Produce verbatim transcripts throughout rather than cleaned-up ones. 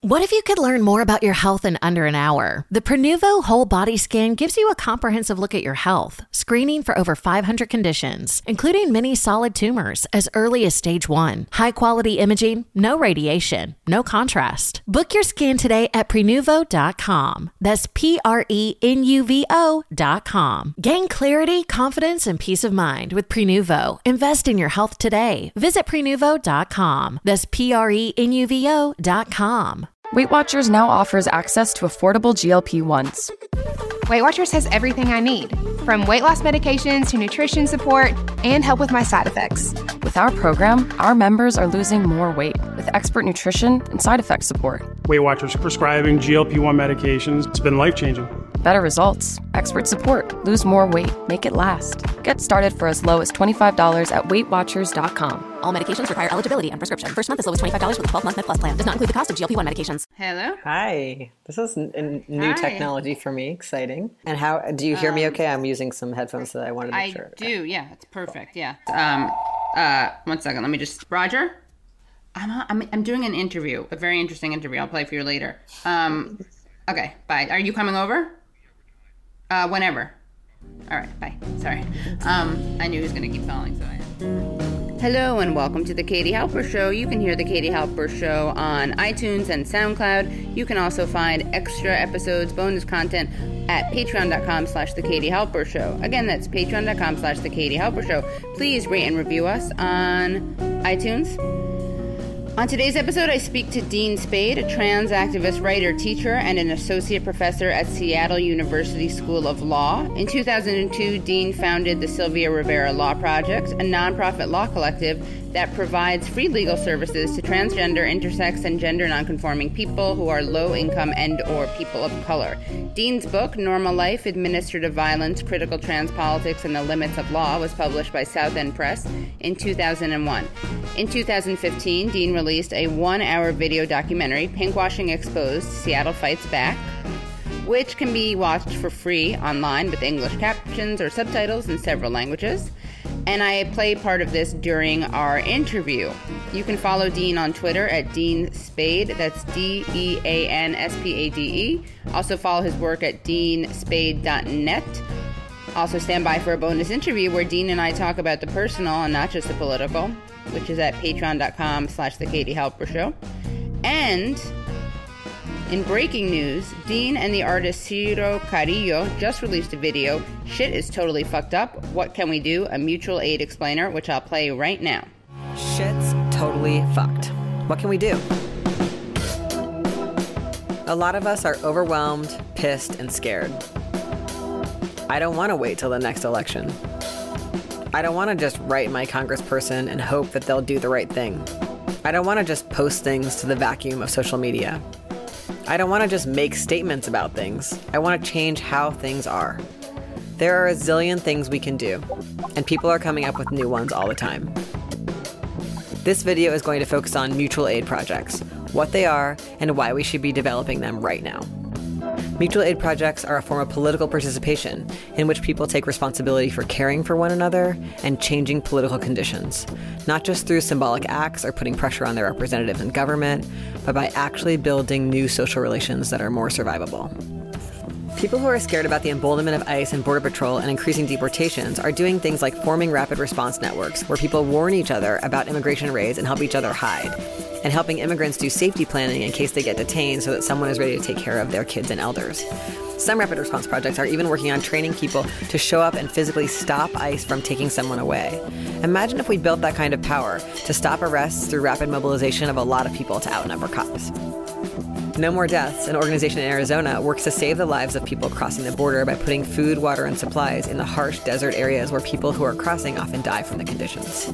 What if you could learn more about your health in under an hour? The Prenuvo Whole Body Scan gives you a comprehensive look at your health, screening for over five hundred conditions, including many solid tumors as early as stage one. High-quality imaging, no radiation, no contrast. Book your scan today at Prenuvo dot com. That's P R E N U V O dot com. Gain clarity, confidence, and peace of mind with Prenuvo. Invest in your health today. Visit Prenuvo dot com. That's P R E N U V O dot com. Weight Watchers now offers access to affordable G L P ones. Weight Watchers has everything I need, from weight loss medications to nutrition support and help with my side effects. With our program, our members are losing more weight with expert nutrition and side effect support. Weight Watchers prescribing G L P one medications. It's been life-changing. Better results, expert support, lose more weight, make it last. Get started for as low as twenty-five dollars at Weight Watchers dot com. All medications require eligibility and prescription. First month is low as twenty-five dollars with a twelve-month Med Plus plan. Does not include the cost of G L P one medications. Hello? Hi. This is n- n- new Hi. technology for me. Exciting. And how do you hear Um, me okay? I'm using some headphones that I wanted to make I sure. do, yeah. It's perfect, yeah. Um, uh, one second. Let me just... Roger? I'm, I'm, I'm doing an interview, a very interesting interview. I'll play for you later. Um, okay, bye. Are you coming over? Uh, whenever. All right, bye. Sorry. Um, I knew he was going to keep calling, so I... Hello and welcome to the Katie Halper Show. You can hear the Katie Halper Show on iTunes and SoundCloud. You can also find extra episodes, bonus content at patreon.com slash the Katie Halper Show. Again, that's patreon.com slash the Katie Halper Show. Please rate and review us on iTunes. On today's episode, I speak to Dean Spade, a trans activist, writer, teacher, and an associate professor at Seattle University School of Law. In two thousand two, Dean founded the Sylvia Rivera Law Project, a nonprofit law collective that provides free legal services to transgender, intersex, and gender nonconforming people who are low-income and or people of color. Dean's book, Normal Life, Administrative Violence, Critical Trans Politics, and the Limits of Law, was published by South End Press in two thousand one. In two thousand fifteen, Dean released a one-hour video documentary, Pinkwashing Exposed, Seattle Fights Back, which can be watched for free online with English captions or subtitles in several languages. And I play part of this during our interview. You can follow Dean on Twitter at Dean Spade. That's D E A N S P A D E. Also follow his work at dean spade dot net. Also stand by for a bonus interview where Dean and I talk about the personal and not just the political, which is at patreon.com slash the Katie Halper Show. And in breaking news, Dean and the artist Ciro Carrillo just released a video, Shit is Totally Fucked Up, What Can We Do? A mutual aid explainer, which I'll play right now. Shit's totally fucked. What can we do? A lot of us are overwhelmed, pissed, and scared. I don't want to wait till the next election. I don't want to just write my congressperson and hope that they'll do the right thing. I don't want to just post things to the vacuum of social media. I don't want to just make statements about things. I want to change how things are. There are a zillion things we can do, and people are coming up with new ones all the time. This video is going to focus on mutual aid projects, what they are, and why we should be developing them right now. Mutual aid projects are a form of political participation in which people take responsibility for caring for one another and changing political conditions, not just through symbolic acts or putting pressure on their representatives in government, but by actually building new social relations that are more survivable. People who are scared about the emboldenment of ICE and Border Patrol and increasing deportations are doing things like forming rapid response networks where people warn each other about immigration raids and help each other hide, and helping immigrants do safety planning in case they get detained so that someone is ready to take care of their kids and elders. Some rapid response projects are even working on training people to show up and physically stop ICE from taking someone away. Imagine if we built that kind of power to stop arrests through rapid mobilization of a lot of people to outnumber cops. No More Deaths, an organization in Arizona, works to save the lives of people crossing the border by putting food, water, and supplies in the harsh desert areas where people who are crossing often die from the conditions.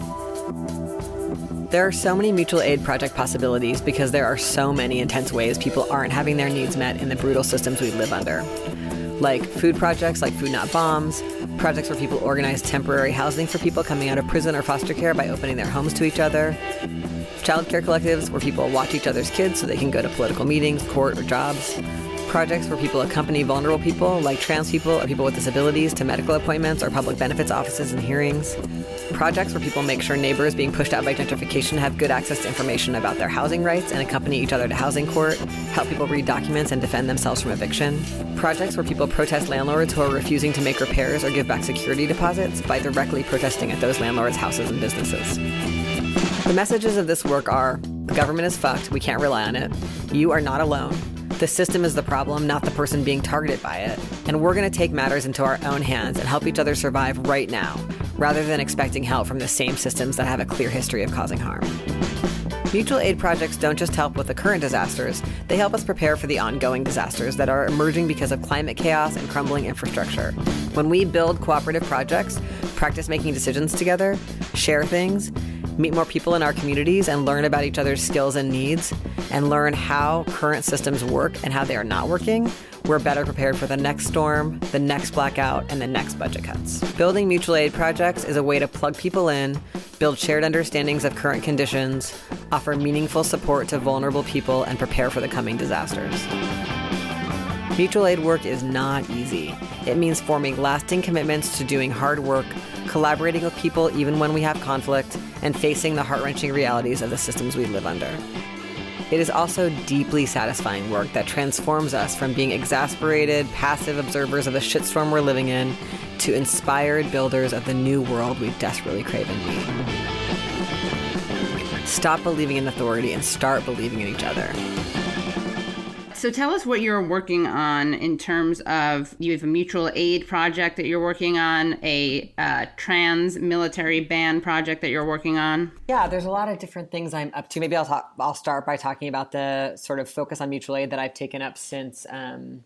There are so many mutual aid project possibilities because there are so many intense ways people aren't having their needs met in the brutal systems we live under. Like food projects like Food Not Bombs, projects where people organize temporary housing for people coming out of prison or foster care by opening their homes to each other, childcare collectives where people watch each other's kids so they can go to political meetings, court, or jobs, projects where people accompany vulnerable people like trans people or people with disabilities to medical appointments or public benefits offices and hearings, projects where people make sure neighbors being pushed out by gentrification have good access to information about their housing rights and accompany each other to housing court, help people read documents and defend themselves from eviction. Projects where people protest landlords who are refusing to make repairs or give back security deposits by directly protesting at those landlords' houses and businesses. The messages of this work are, the government is fucked, we can't rely on it. You are not alone. The system is the problem, not the person being targeted by it. And we're going to take matters into our own hands and help each other survive right now, rather than expecting help from the same systems that have a clear history of causing harm. Mutual aid projects don't just help with the current disasters, they help us prepare for the ongoing disasters that are emerging because of climate chaos and crumbling infrastructure. When we build cooperative projects, practice making decisions together, share things, meet more people in our communities and learn about each other's skills and needs, and learn how current systems work and how they are not working, we're better prepared for the next storm, the next blackout, and the next budget cuts. Building mutual aid projects is a way to plug people in, build shared understandings of current conditions, offer meaningful support to vulnerable people, and prepare for the coming disasters. Mutual aid work is not easy. It means forming lasting commitments to doing hard work, collaborating with people even when we have conflict, and facing the heart-wrenching realities of the systems we live under. It is also deeply satisfying work that transforms us from being exasperated, passive observers of the shitstorm we're living in to inspired builders of the new world we desperately crave and need. Stop believing in authority and start believing in each other. So tell us what you're working on in terms of, you have a mutual aid project that you're working on, a uh, trans military ban project that you're working on. Yeah, there's a lot of different things I'm up to. Maybe I'll talk, I'll start by talking about the sort of focus on mutual aid that I've taken up since um,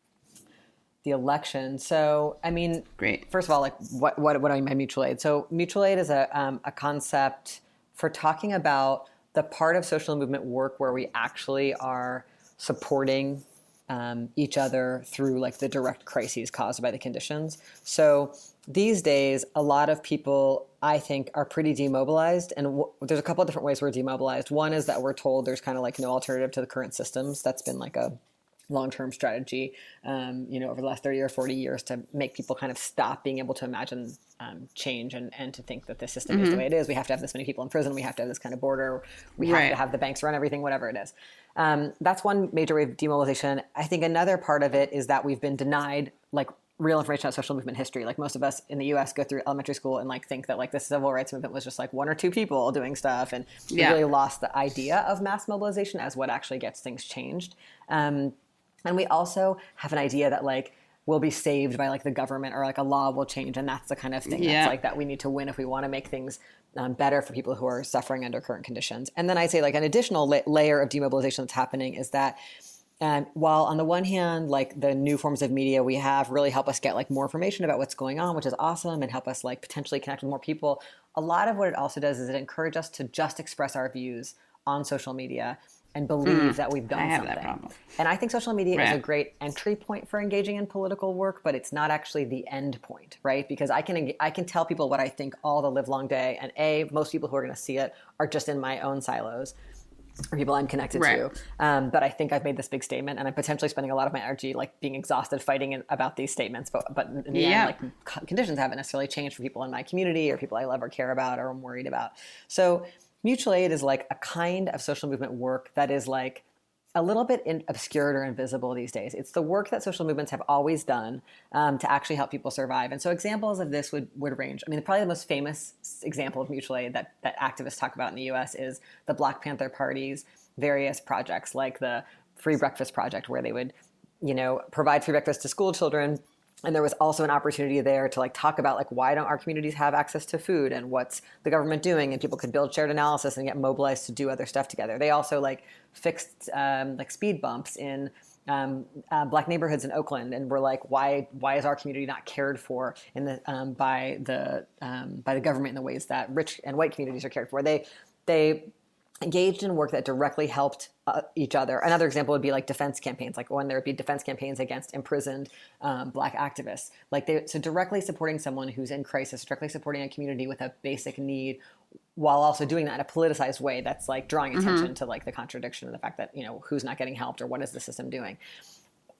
the election. So, I mean, great. First of all, like what what what do I mean by mutual aid? So, mutual aid is a um, a concept for talking about the part of social movement work where we actually are supporting um, each other through like the direct crises caused by the conditions. So these days, a lot of people, I think, are pretty demobilized. And w- there's a couple of different ways we're demobilized. One is that we're told there's kind of like no alternative to the current systems. That's been like a long-term strategy, um, you know, over the last thirty or forty years to make people kind of stop being able to imagine um, change and, and to think that the system mm-hmm. is the way it is. We have to have this many people in prison. We have to have this kind of border. We right. have to have the banks run everything, whatever it is. Um, that's one major way of demobilization. I think another part of it is that we've been denied like real information about social movement history. Like most of us in the U S go through elementary school and like think that like the civil rights movement was just like one or two people doing stuff. And we yeah. really lost the idea of mass mobilization as what actually gets things changed. Um, and we also have an idea that like we'll be saved by like the government or like a law will change. And that's the kind of thing yeah. that's like that we need to win if we want to make things um, better for people who are suffering under current conditions. And then I'd say like an additional la- layer of demobilization that's happening is that And while on the one hand, like the new forms of media we have really help us get like more information about what's going on, which is awesome, and help us like potentially connect with more people, a lot of what it also does is it encourages us to just express our views on social media and believe mm, that we've done I have something. That problem. And I think social media right. is a great entry point for engaging in political work, but it's not actually the end point, right? Because I can I can tell people what I think all the live long day, and A, most people who are going to see it are just in my own silos, or people I'm connected right. to. Um, but I think I've made this big statement, and I'm potentially spending a lot of my energy like being exhausted fighting in, about these statements. But but in the yeah. end, like conditions haven't necessarily changed for people in my community or people I love or care about or I'm worried about. So mutual aid is like a kind of social movement work that is like a little bit in, obscured or invisible these days. It's the work that social movements have always done um, to actually help people survive. And so examples of this would, would range. I mean, probably the most famous example of mutual aid that, that activists talk about in the U S is the Black Panther Party's various projects, like the Free Breakfast Project, where they would, you know, provide free breakfast to school children. And there was also an opportunity there to like talk about like why don't our communities have access to food and what's the government doing, and people could build shared analysis and get mobilized to do other stuff together. They also like fixed um, like speed bumps in um, uh, Black neighborhoods in Oakland, and were like, why why is our community not cared for in the um, by the um, by the government in the ways that rich and white communities are cared for? They they engaged in work that directly helped uh, each other. Another example would be like defense campaigns, like when there would be defense campaigns against imprisoned um, Black activists. Like they, so directly supporting someone who's in crisis, directly supporting a community with a basic need, while also doing that in a politicized way that's like drawing attention mm-hmm. to like the contradiction of the fact that, you know, who's not getting helped or what is the system doing.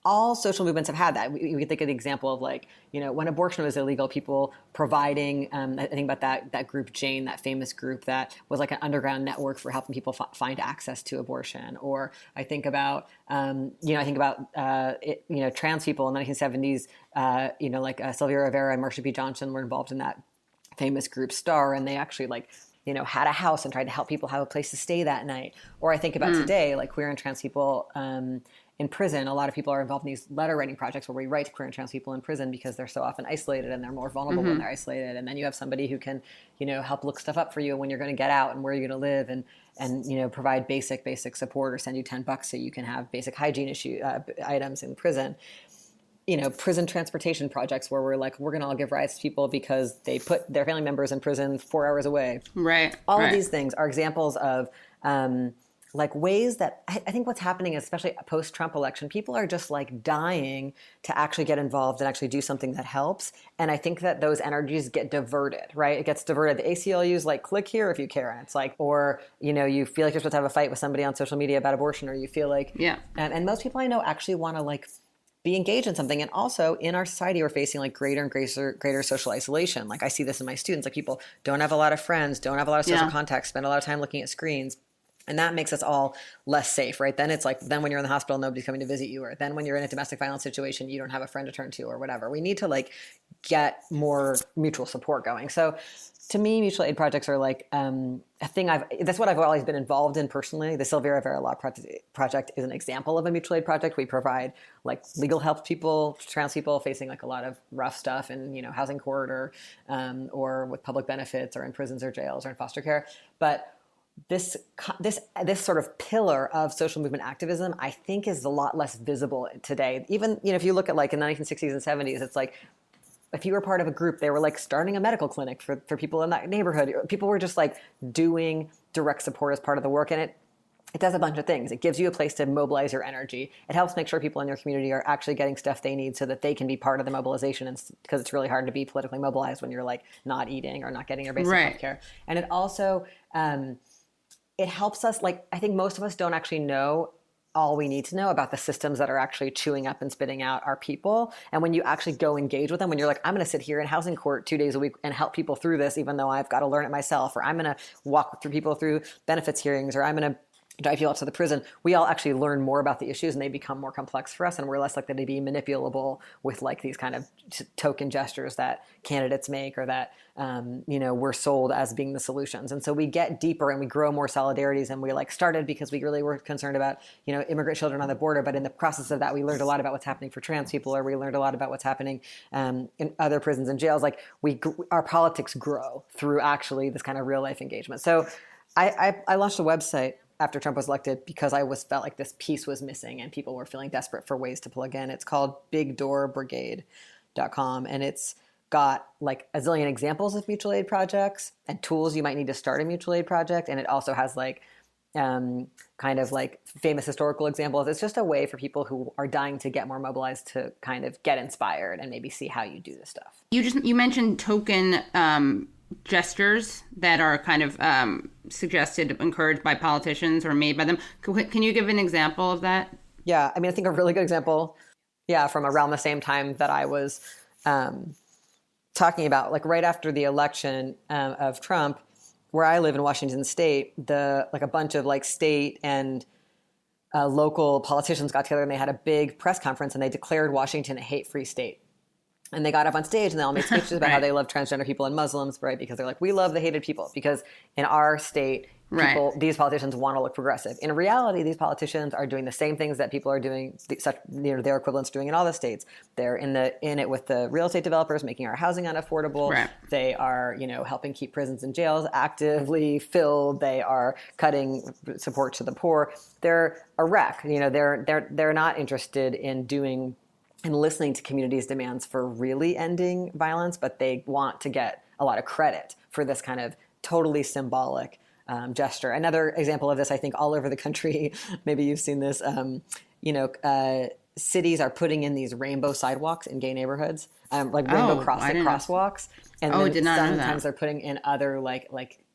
all social movements have had that. We, we think of the example of like, you know, when abortion was illegal, people providing, um, I think about that that group Jane, that famous group that was like an underground network for helping people f- find access to abortion. Or I think about, um, you know, I think about, uh, it, you know, trans people in the nineteen seventies, uh, you know, like uh, Sylvia Rivera and Marsha P. Johnson were involved in that famous group STAR, and they actually like, you know, had a house and tried to help people have a place to stay that night. Or I think about mm. today, like queer and trans people, um, in prison, a lot of people are involved in these letter writing projects where we write to queer and trans people in prison because they're so often isolated and they're more vulnerable mm-hmm. when they're isolated. And then you have somebody who can, you know, help look stuff up for you when you're going to get out and where you're going to live, and, and, you know, provide basic, basic support, or send you ten bucks so you can have basic hygiene issue uh, items in prison. You know, prison transportation projects where we're like, we're going to all give rides to people because they put their family members in prison four hours away. Right. All right. of these things are examples of, um, like ways that I, I think what's happening, especially post-Trump election, people are just like dying to actually get involved and actually do something that helps. And I think that those energies get diverted, right? It gets diverted. The A C L U is like, click here if you care. And it's like, or, you know, you feel like you're supposed to have a fight with somebody on social media about abortion, or you feel like, yeah. And, and most people I know actually want to like be engaged in something. And also in our society, we're facing like greater and greater, greater social isolation. Like I see this in my students, like people don't have a lot of friends, don't have a lot of social yeah. contacts, spend a lot of time looking at screens. And that makes us all less safe, right? Then it's like, then when you're in the hospital, nobody's coming to visit you. Or then when you're in a domestic violence situation, you don't have a friend to turn to or whatever. We need to like get more mutual support going. So to me, mutual aid projects are like um, a thing I've, that's what I've always been involved in personally. The Sylvia Rivera Law Project is an example of a mutual aid project. We provide like legal help to people, trans people facing like a lot of rough stuff in, you know, housing court or, um, or with public benefits or in prisons or jails or in foster care. But This this this sort of pillar of social movement activism, I think, is a lot less visible today. Even, you know, if you look at like in the nineteen sixties and seventies, it's like if you were part of a group, they were like starting a medical clinic for, for people in that neighborhood. People were just like doing direct support as part of the work. And it it does a bunch of things. It gives you a place to mobilize your energy. It helps make sure people in your community are actually getting stuff they need so that they can be part of the mobilization. And because it's really hard to be politically mobilized when you're like not eating or not getting your basic right. health care. And it also um, it helps us, like, I think most of us don't actually know all we need to know about the systems that are actually chewing up and spitting out our people. And when you actually go engage with them, when you're like, I'm going to sit here in housing court two days a week and help people through this, even though I've got to learn it myself, or I'm going to walk through people through benefits hearings, or I'm going to drive people out to the prison, we all actually learn more about the issues and they become more complex for us, and we're less likely to be manipulable with like these kind of t- token gestures that candidates make, or that um, you know, we're sold as being the solutions. And so we get deeper and we grow more solidarities, and we like started because we really were concerned about, you know, immigrant children on the border, but in the process of that we learned a lot about what's happening for trans people, or we learned a lot about what's happening um, in other prisons and jails. Like we, our politics grow through actually this kind of real life engagement. So I, I, I launched a website after Trump was elected because I was felt like this piece was missing and people were feeling desperate for ways to plug in. It's called big door brigade dot com, and it's got like a zillion examples of mutual aid projects and tools you might need to start a mutual aid project. And it also has like um, kind of like famous historical examples. It's just a way for people who are dying to get more mobilized to kind of get inspired and maybe see how you do this stuff. You just, you mentioned token um gestures that are kind of um, suggested, encouraged by politicians or made by them. Can you give an example of that? Yeah, I mean, I think a really good example, yeah, from around the same time that I was um, talking about, like right after the election um, of Trump, where I live in Washington State, the like a bunch of like state and uh, local politicians got together and they had a big press conference and they declared Washington a hate-free state. And they got up on stage and they all made speeches about right. how they love transgender people and Muslims, right? Because they're like, we love the hated people. Because in our state, people, right. these politicians want to look progressive. In reality, these politicians are doing the same things that people are doing, such, you know, their equivalents doing in all the states. They're in the in it with the real estate developers, making our housing unaffordable. Right. They are, you know, helping keep prisons and jails actively filled. They are cutting support to the poor. They're a wreck. You know, they're they're they're not interested in doing and listening to communities' demands for really ending violence, but they want to get a lot of credit for this kind of totally symbolic um, gesture. Another example of this, I think, all over the country, maybe you've seen this, um, you know, uh, cities are putting in these rainbow sidewalks in gay neighborhoods, um, like rainbow oh, cross- crosswalks. And oh, then did not know that. Sometimes they're putting in other like like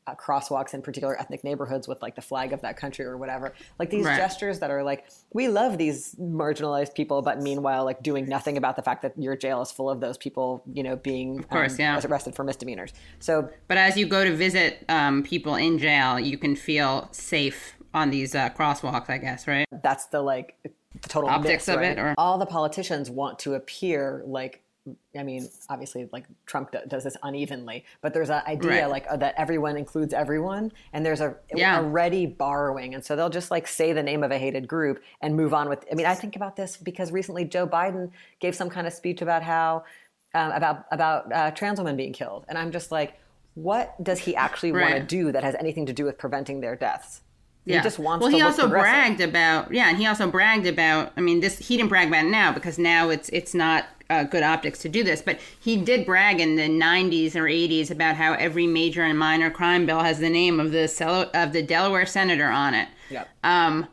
uh, crosswalks in particular ethnic neighborhoods with like the flag of that country or whatever. Like these Right. gestures that are like, we love these marginalized people, but meanwhile, like doing nothing about the fact that your jail is full of those people, you know, being Of course, um, yeah. arrested for misdemeanors. So, But as you go to visit um, people in jail, you can feel safe on these uh, crosswalks, I guess, right? that's the like the total Optics myth, of right? it, or- all the politicians want to appear like, I mean, obviously, like Trump do- does this unevenly, but there's an idea Right. like uh, that everyone includes everyone, and there's a Yeah. already borrowing, and so they'll just like say the name of a hated group and move on with. I mean, I think about this because recently Joe Biden gave some kind of speech about how um, about about uh, trans women being killed, and I'm just like, what does he actually want to Right. do that has anything to do with preventing their deaths? Yeah. He just wants well, to he look also progressive. bragged about, yeah, and he also bragged about, I mean, this, he didn't brag about it now because now it's it's not uh, good optics to do this, but he did brag in the nineties or eighties about how every major and minor crime bill has the name of the cel- of the Delaware senator on it. Yep. Um,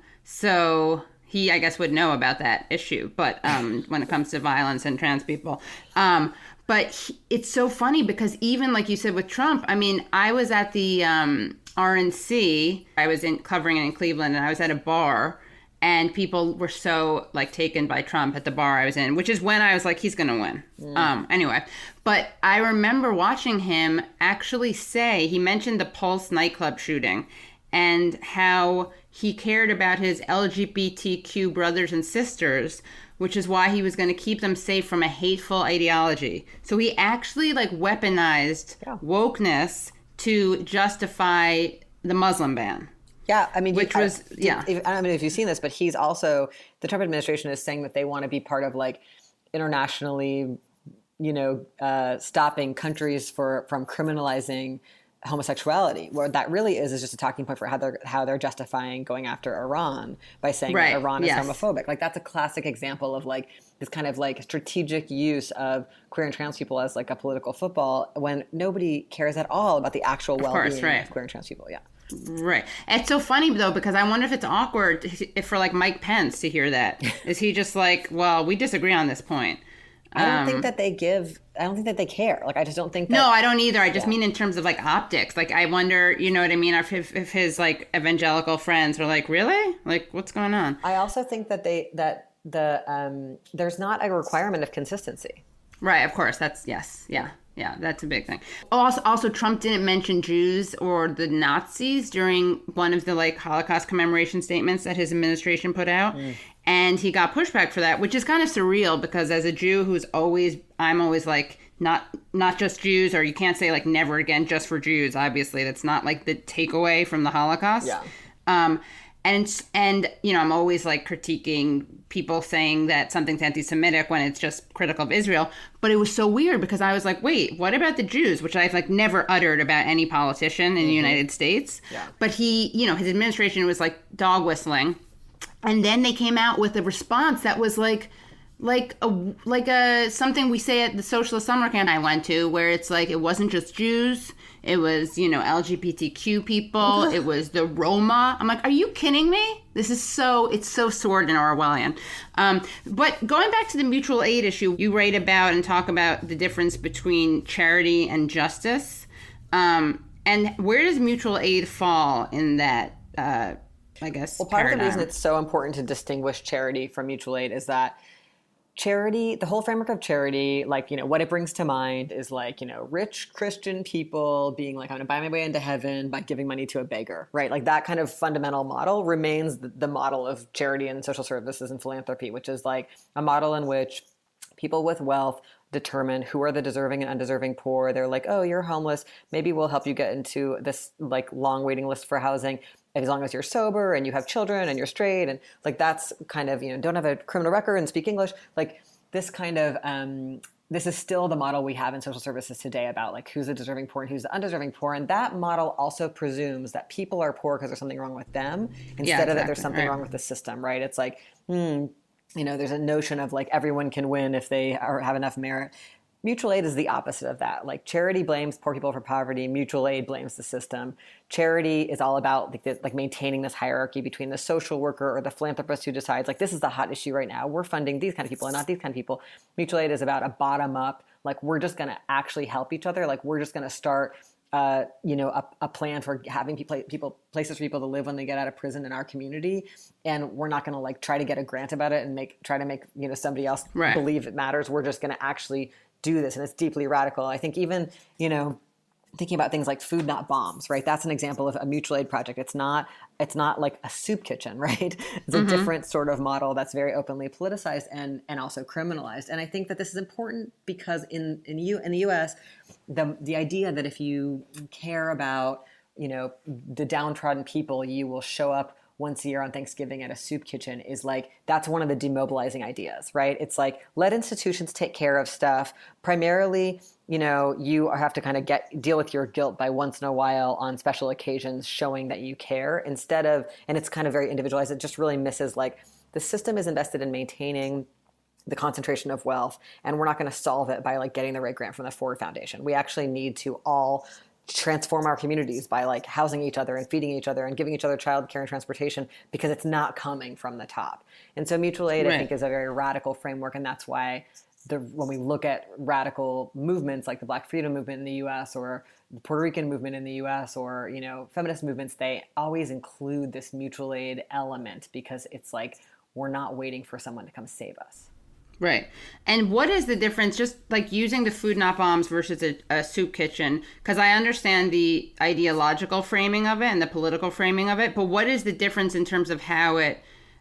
so he, I guess, would know about that issue, but um, when it comes to violence and trans people. Um, but he, it's so funny because even like you said with Trump, I mean, I was at the um, R N C, I was in covering it in Cleveland, and I was at a bar, and people were so like taken by Trump at the bar I was in, which is when I was like, he's going to win. Mm. Um, anyway, but I remember watching him actually say, he mentioned the Pulse nightclub shooting and how he cared about his L G B T Q brothers and sisters, which is why he was going to keep them safe from a hateful ideology. So he actually like weaponized Yeah. wokeness to justify the Muslim ban. Yeah, I mean, Which I- was- did- yeah. if- I don't know if you've seen this, but he's also, the Trump administration is saying that they want to be part of like internationally, you know, uh, stopping countries for from criminalizing homosexuality. Where that really is is just a talking point for how they're how they're justifying going after Iran by saying Right, that Iran is yes. homophobic. Like that's a classic example of like this kind of like strategic use of queer and trans people as like a political football when nobody cares at all about the actual course, well-being right. of queer and trans people. Yeah. Right. It's so funny though, because I wonder if it's awkward if for like Mike Pence to hear that. Is he just like, well, we disagree on this point? I don't Um, think that they give. I don't think that they care. Like I just don't think that. No, I don't either. I just Yeah. mean in terms of like optics. Like I wonder, you know what I mean? If, if if his like evangelical friends are like, really? Like what's going on? I also think that they that the um, there's not a requirement of consistency. Right, of course. That's yes, yeah, yeah. That's a big thing. Also, also, Trump didn't mention Jews or the Nazis during one of the like Holocaust commemoration statements that his administration put out, mm. and he got pushback for that, which is kind of surreal because as a Jew who's always, I'm always like not not just Jews, or you can't say like never again just for Jews. Obviously, that's not like the takeaway from the Holocaust. Yeah. Um, and and you know, I'm always like critiquing people saying that something's anti-Semitic when it's just critical of Israel. But it was so weird because I was like, wait, what about the Jews? Which I've like never uttered about any politician in mm-hmm. the United States. Yeah. But he, you know, his administration was like dog whistling. And then they came out with a response that was like, like a like a something we say at the socialist summer camp I went to, where it's like it wasn't just Jews, it was, you know, L G B T Q people, it was the Roma. I'm like, are you kidding me? This is so it's so sordid and Orwellian. Um, but going back to the mutual aid issue, you write about and talk about the difference between charity and justice. Um, and where does mutual aid fall in that? Uh, I guess. Well, part paradigm? of the reason it's so important to distinguish charity from mutual aid is that charity, the whole framework of charity, like, you know, what it brings to mind is like, you know, rich Christian people being like, I'm going to buy my way into heaven by giving money to a beggar, right? Like that kind of fundamental model remains the, the model of charity and social services and philanthropy, which is like a model in which people with wealth determine who are the deserving and undeserving poor. They're like, oh, you're homeless. Maybe we'll help you get into this like long waiting list for housing as long as you're sober and you have children and you're straight. And like, that's kind of, you know, don't have a criminal record and speak English. Like this kind of, um, this is still the model we have in social services today about like who's the deserving poor and who's the undeserving poor. And that model also presumes that people are poor because there's something wrong with them instead yeah, exactly. of that there's something right. wrong with the system, right? It's like, hmm, you know, there's a notion of like everyone can win if they are, have enough merit. Mutual aid is the opposite of that. Like charity blames poor people for poverty. Mutual aid blames the system. Charity is all about like, the, like maintaining this hierarchy between the social worker or the philanthropist who decides like this is the hot issue right now. We're funding these kind of people and not these kind of people. Mutual aid is about a bottom up. Like we're just going to actually help each other. Like we're just going to start uh, you know, a, a plan for having people, people, places for people to live when they get out of prison in our community. And we're not going to like try to get a grant about it and make, try to make, you know, somebody else right. believe it matters. We're just going to actually do this. And it's deeply radical. I think even, you know, thinking about things like Food Not Bombs, right? That's an example of a mutual aid project. It's not, it's not like a soup kitchen, right? It's a mm-hmm. different sort of model that's very openly politicized and, and also criminalized. And I think that this is important because in, in, U, in the U S, the, the idea that if you care about, you know, the downtrodden people, you will show up once a year on Thanksgiving at a soup kitchen is like, that's one of the demobilizing ideas, right? It's like, let institutions take care of stuff. Primarily, you know, you have to kind of get deal with your guilt by once in a while on special occasions showing that you care instead of, and it's kind of very individualized. It just really misses like the system is invested in maintaining the concentration of wealth, and we're not going to solve it by like getting the right grant from the Ford Foundation. We actually need to all transform our communities by like housing each other and feeding each other and giving each other childcare and transportation because it's not coming from the top. And so mutual aid, right. I think, is a very radical framework, and that's why the when we look at radical movements like the Black Freedom Movement in the U S or the Puerto Rican movement in the U S or, you know, feminist movements, they always include this mutual aid element because it's like we're not waiting for someone to come save us. Right. And what is the difference, just like using the Food Not Bombs versus a, a soup kitchen? Because I understand the ideological framing of it and the political framing of it, but what is the difference in terms of how it,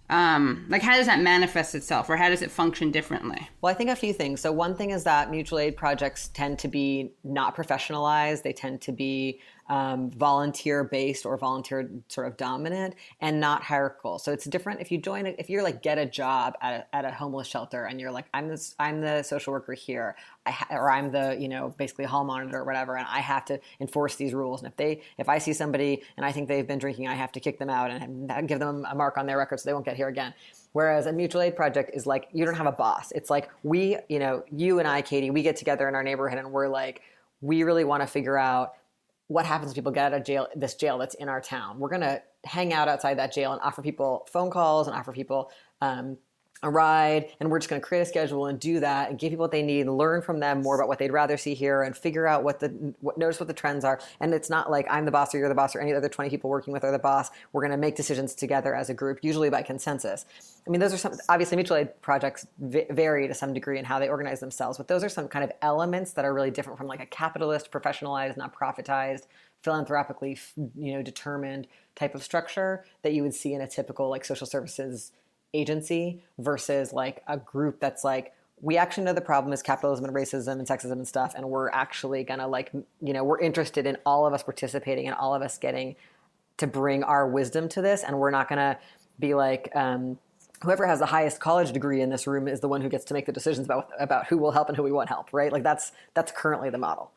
um, like how does that manifest itself or how does it function differently? Well, I think a few things. So one thing is that mutual aid projects tend to be not professionalized. They tend to be um, volunteer-based or volunteer sort of dominant and not hierarchical. So it's different if you join, if you're like get a job at a, at a homeless shelter and you're like, I'm this, I'm the social worker here, I ha- or I'm the, you know, basically hall monitor or whatever, and I have to enforce these rules. And if they, if I see somebody and I think they've been drinking, I have to kick them out and give them a mark on their record so they won't get here again. Whereas a mutual aid project is like, you don't have a boss. It's like we, you know, you and I, Katie, we get together in our neighborhood and we're like, we really want to figure out what happens when people get out of jail, this jail that's in our town. We're going to hang out outside that jail and offer people phone calls and offer people um, a ride. And we're just going to create a schedule and do that and give people what they need and learn from them more about what they'd rather see here and figure out what the, what, notice what the trends are. And it's not like I'm the boss or you're the boss or any other twenty people working with are the boss. We're going to make decisions together as a group, usually by consensus. I mean, those are some, obviously mutual aid projects v- vary to some degree in how they organize themselves, but those are some kind of elements that are really different from like a capitalist, professionalized, not profitized, philanthropically, you know, determined type of structure that you would see in a typical like social services agency versus like a group that's like, we actually know the problem is capitalism and racism and sexism and stuff, and we're actually gonna like, you know, we're interested in all of us participating and all of us getting to bring our wisdom to this, and we're not gonna be like, um, whoever has the highest college degree in this room is the one who gets to make the decisions about about who will help and who we won't help, right? Like that's that's currently the model.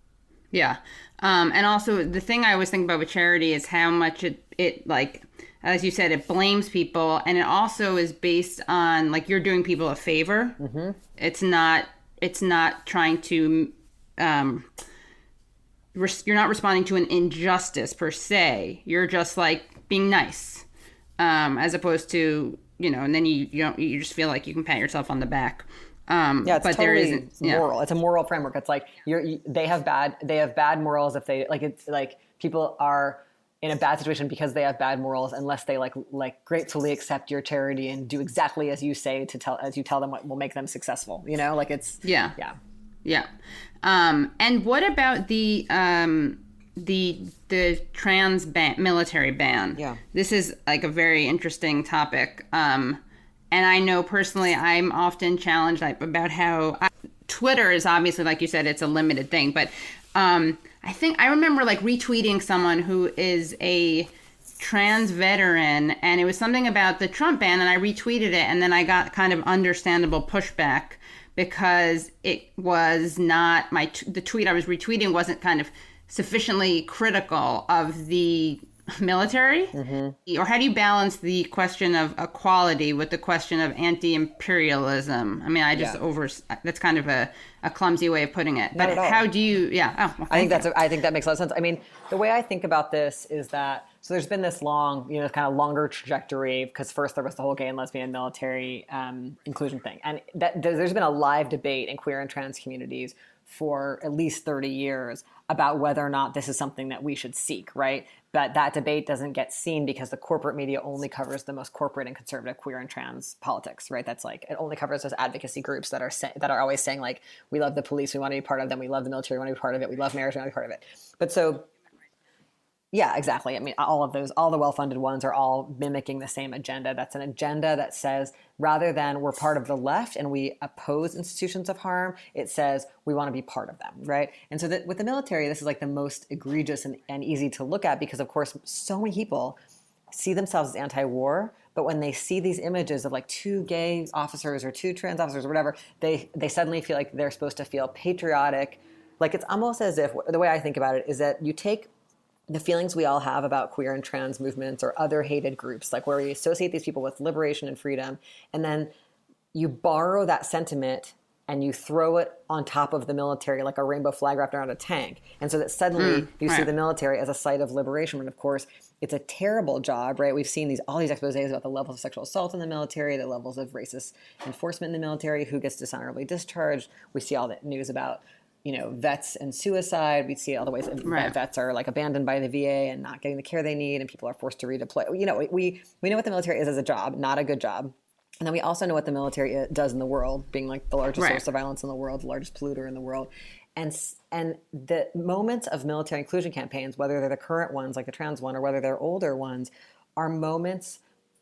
Yeah. Um, and also the thing I always think about with charity is how much it, it like, as you said, it blames people. And it also is based on like you're doing people a favor. Mm-hmm. It's not it's not trying to um, res- you're not responding to an injustice per se. You're just like being nice um, as opposed to, you know, and then you, you don't you just feel like you can pat yourself on the back. Um, yeah, it's but totally there isn't, yeah. moral. It's a moral framework. It's like you're, you, they have bad, they have bad morals if they like. It's like people are in a bad situation because they have bad morals, unless they like like gratefully accept your charity and do exactly as you say to tell as you tell them what will make them successful. You know, like it's yeah, yeah, yeah. Um, and what about the um, the the trans ban, military ban? Yeah, this is like a very interesting topic. Um, And I know personally, I'm often challenged about how I, Twitter is obviously, like you said, it's a limited thing. But um, I think I remember like retweeting someone who is a trans veteran, and it was something about the Trump ban, and I retweeted it, and then I got kind of understandable pushback because it was not my t- the tweet I was retweeting wasn't kind of sufficiently critical of the military. Mm-hmm. Or how do you balance the question of equality with the question of anti-imperialism? I mean, I just yeah. over that's kind of a, a clumsy way of putting it. But how do you? Yeah, oh, well, I think that's. A, I think that makes a lot of sense. I mean, the way I think about this is that So there's been this long, you know, kind of longer trajectory, because first there was the whole gay and lesbian military um, inclusion thing. And that, there's been a live debate in queer and trans communities for at least thirty years about whether or not this is something that we should seek, right? But that debate doesn't get seen because the corporate media only covers the most corporate and conservative queer and trans politics, right? That's like, it only covers those advocacy groups that are say, that are always saying like, we love the police, we want to be part of them, we love the military, we want to be part of it, we love marriage, we want to be part of it. But so, yeah, exactly. I mean, all of those, all the well-funded ones are all mimicking the same agenda. That's an agenda that says, rather than we're part of the left and we oppose institutions of harm, it says we want to be part of them, right? And so that with the military, this is like the most egregious and, and easy to look at, because of course, so many people see themselves as anti-war, but when they see these images of like two gay officers or two trans officers or whatever, they, they suddenly feel like they're supposed to feel patriotic. Like it's almost as if, the way I think about it is that you take the feelings we all have about queer and trans movements or other hated groups, like where we associate these people with liberation and freedom, and then you borrow that sentiment and you throw it on top of the military like a rainbow flag wrapped around a tank. And so that suddenly mm, you right. see the military as a site of liberation, when of course it's a terrible job, right? We've seen these all these exposés about the levels of sexual assault in the military, the levels of racist enforcement in the military, who gets dishonorably discharged. We see all that news about, you know, vets and suicide. We see all the ways that right. vets are like abandoned by the V A and not getting the care they need, and people are forced to redeploy. You know, we we know what the military is as a job, not a good job. And then we also know what the military does in the world, being like the largest right. source of violence in the world, the largest polluter in the world. And and the moments of military inclusion campaigns, whether they're the current ones like the trans one or whether they're older ones, are moments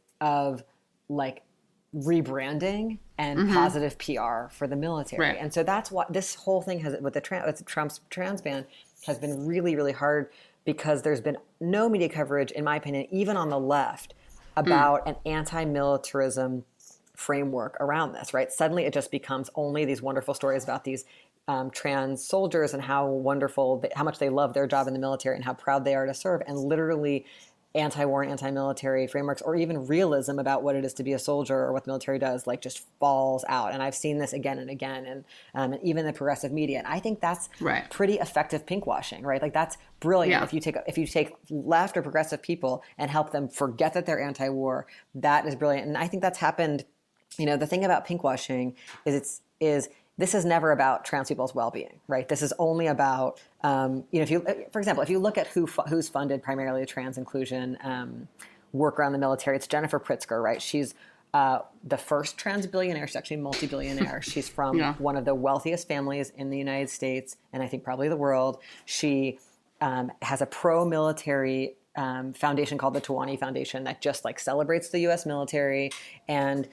of like rebranding and mm-hmm. positive P R for the military. Right. And so that's what this whole thing has with the trans, with Trump's trans ban has been really, really hard, because there's been no media coverage, in my opinion, even on the left, about mm. an anti-militarism framework around this, right? Suddenly it just becomes only these wonderful stories about these um, trans soldiers and how wonderful, they, how much they love their job in the military and how proud they are to serve, and literally anti-war and anti-military frameworks, or even realism about what it is to be a soldier or what the military does, like just falls out. And I've seen this again and again, and, um, and even the progressive media. And I think that's right. pretty effective pinkwashing, right? Like that's brilliant. Yeah. If you take if you take left or progressive people and help them forget that they're anti-war, that is brilliant. And I think that's happened. You know, the thing about pinkwashing is it's is this is never about trans people's well-being, right? This is only about, um, you know, if you, for example, if you look at who who's funded primarily the trans inclusion um, work around the military, it's Jennifer Pritzker, right? She's uh, the first trans billionaire. She's actually a multi-billionaire. She's from yeah. one of the wealthiest families in the United States, and I think probably the world. She um, has a pro-military um, foundation called the Tawani Foundation that just like celebrates the U S military, and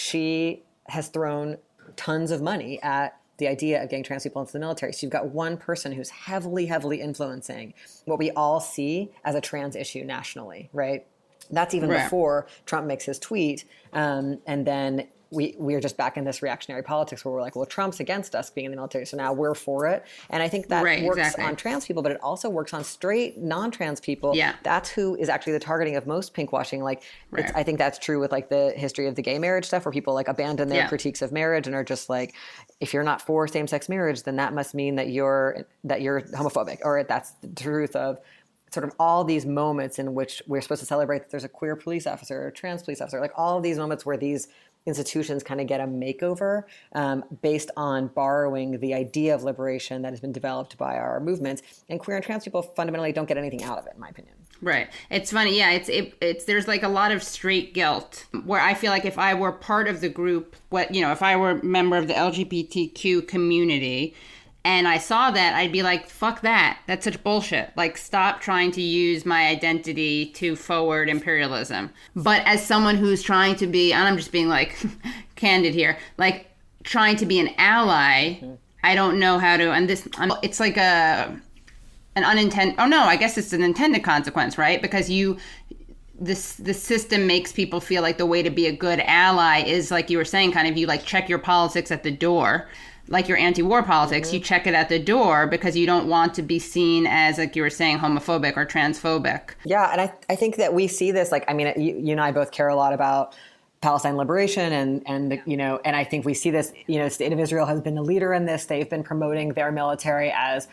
she has thrown tons of money at the idea of getting trans people into the military. So you've got one person who's heavily, heavily influencing what we all see as a trans issue nationally, right? That's even right. before Trump makes his tweet. Um, and then we we are just back in this reactionary politics where we're like, well, Trump's against us being in the military, so now we're for it. And I think that right, works exactly. on trans people, but it also works on straight non-trans people. Yeah. That's who is actually the targeting of most pinkwashing. Like, right. it's, I think that's true with like the history of the gay marriage stuff, where people like abandon their yeah. critiques of marriage and are just like, if you're not for same-sex marriage, then that must mean that you're that you're homophobic, or that's the truth of sort of all these moments in which we're supposed to celebrate that there's a queer police officer or a trans police officer, like all of these moments where these institutions kind of get a makeover um, based on borrowing the idea of liberation that has been developed by our movements, and queer and trans people fundamentally don't get anything out of it, in my opinion. Right. It's funny. Yeah. It's it, it's there's like a lot of straight guilt where I feel like if I were part of the group, what you know, if I were a member of the L G B T Q community, and I saw that, I'd be like, fuck that. That's such bullshit. Like, stop trying to use my identity to forward imperialism. But as someone who's trying to be, and I'm just being like candid here, like trying to be an ally, mm-hmm. I don't know how to, and this, I'm, it's like a, an unintended, oh no, I guess it's an intended consequence, right? Because you, this, the system makes people feel like the way to be a good ally is, like you were saying, kind of you like check your politics at the door. Like your anti-war politics, mm-hmm. you check it at the door because you don't want to be seen as, like you were saying, homophobic or transphobic. Yeah, and I I think that we see this, like, I mean, you, you and I both care a lot about Palestine liberation, and, and the, you know, and I think we see this, you know, the State of Israel has been the leader in this. They've been promoting their military as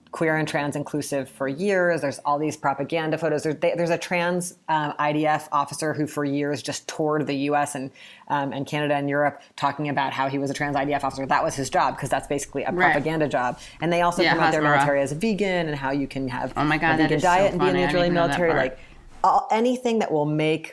queer and trans inclusive for years. There's all these propaganda photos. There's, there's a trans um, I D F officer who for years just toured the U S and um, and Canada and Europe talking about how he was a trans I D F officer. That was his job because that's basically a right. propaganda job. And they also yeah, promote their Hasbara. military as vegan and how you can have oh my God, a vegan diet so and be in the Israeli military. Like all, anything that will make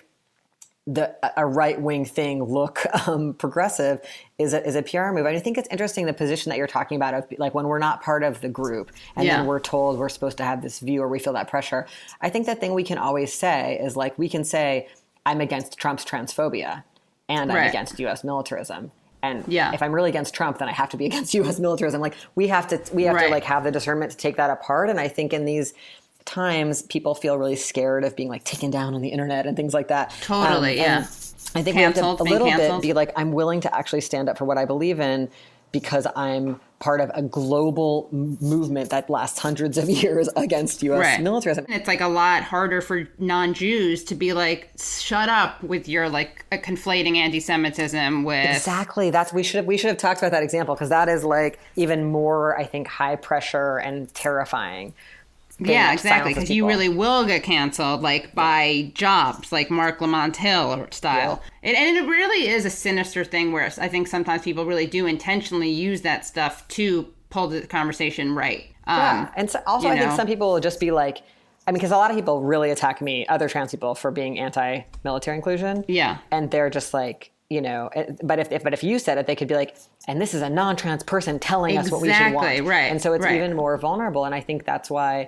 the a right-wing thing look um, progressive is a, is a P R move. And I think it's interesting the position that you're talking about of like when we're not part of the group and yeah. then we're told we're supposed to have this view or we feel that pressure. I think the thing we can always say is like we can say I'm against Trump's transphobia and I'm right. against U S militarism. And yeah. if I'm really against Trump, then I have to be against U S militarism. Like we have to we have right. to like have the discernment to take that apart. And I think in these times people feel really scared of being like taken down on the internet and things like that. Totally, um, yeah. I think canceled, we have to a little canceled. bit be like, I'm willing to actually stand up for what I believe in because I'm part of a global m- movement that lasts hundreds of years against U S right. militarism. It's like a lot harder for non-Jews to be like, shut up with your like uh, conflating anti-Semitism with exactly. That's we should have, we should have talked about that example because that is like even more, I think, high pressure and terrifying. Yeah, exactly. Because you really will get canceled, like by jobs, like Mark Lamont Hill style. Yeah. It, and it really is a sinister thing where I think sometimes people really do intentionally use that stuff to pull the conversation right. Um, yeah, and so also I know. think some people will just be like, I mean, because a lot of people really attack me, other trans people, for being anti-military inclusion. Yeah, and they're just like, you know, but if, if but if you said it, they could be like, and this is a non-trans person telling exactly, us what we should want. Right, and so it's right. even more vulnerable. And I think that's why.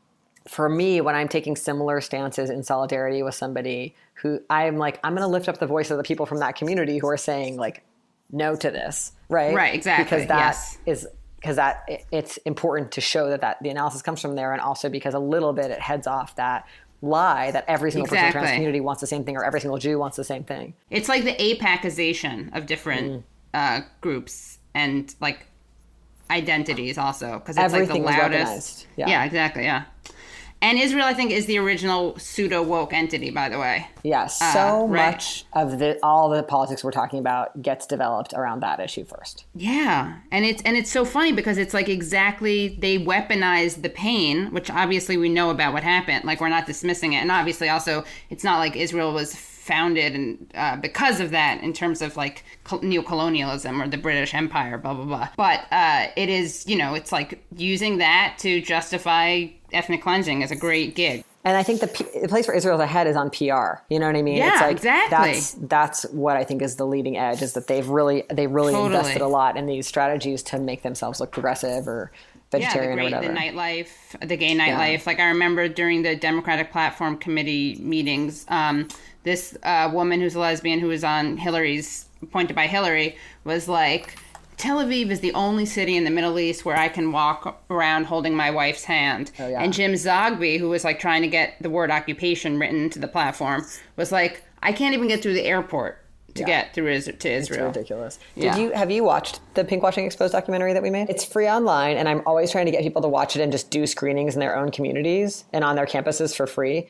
For me, when I'm taking similar stances in solidarity with somebody who I'm like, I'm going to lift up the voice of the people from that community who are saying like, no to this, right? Right, exactly. Because that yes. is because that it, it's important to show that, that the analysis comes from there, and also because a little bit it heads off that lie that every single exactly. person in the trans community wants the same thing or every single Jew wants the same thing. It's like the APACization of different mm. uh, groups and like identities also because it's Everything like the loudest. Is weaponized. Yeah. yeah, exactly. Yeah. And Israel, I think, is the original pseudo-woke entity, by the way. Yes, uh, so right. much of the all the politics we're talking about gets developed around that issue first. Yeah, and it's and it's so funny because it's like exactly they weaponized the pain, which obviously we know about what happened. Like we're not dismissing it, and obviously also it's not like Israel was founded and uh, because of that in terms of like col- neocolonialism or the British Empire, blah blah blah. But uh, it is, you know, it's like using that to justify ethnic cleansing is a great gig. And I think the, P- the place where Israel's ahead is on P R. You know what I mean? Yeah, it's like, exactly. That's, that's what I think is the leading edge, is that they've really they really totally. invested a lot in these strategies to make themselves look progressive or vegetarian yeah, the great, or whatever. The nightlife, the gay nightlife. Yeah. Like I remember during the Democratic Platform Committee meetings, um, this uh, woman who's a lesbian who was on Hillary's, appointed by Hillary, was like, Tel Aviv is the only city in the Middle East where I can walk around holding my wife's hand. Oh, yeah. And Jim Zogby, who was like trying to get the word occupation written to the platform, was like, I can't even get through the airport to yeah. get through is- to Israel. It's ridiculous. Yeah. Did you have you watched the Pinkwashing Exposed documentary that we made? It's free online, and I'm always trying to get people to watch it and just do screenings in their own communities and on their campuses for free.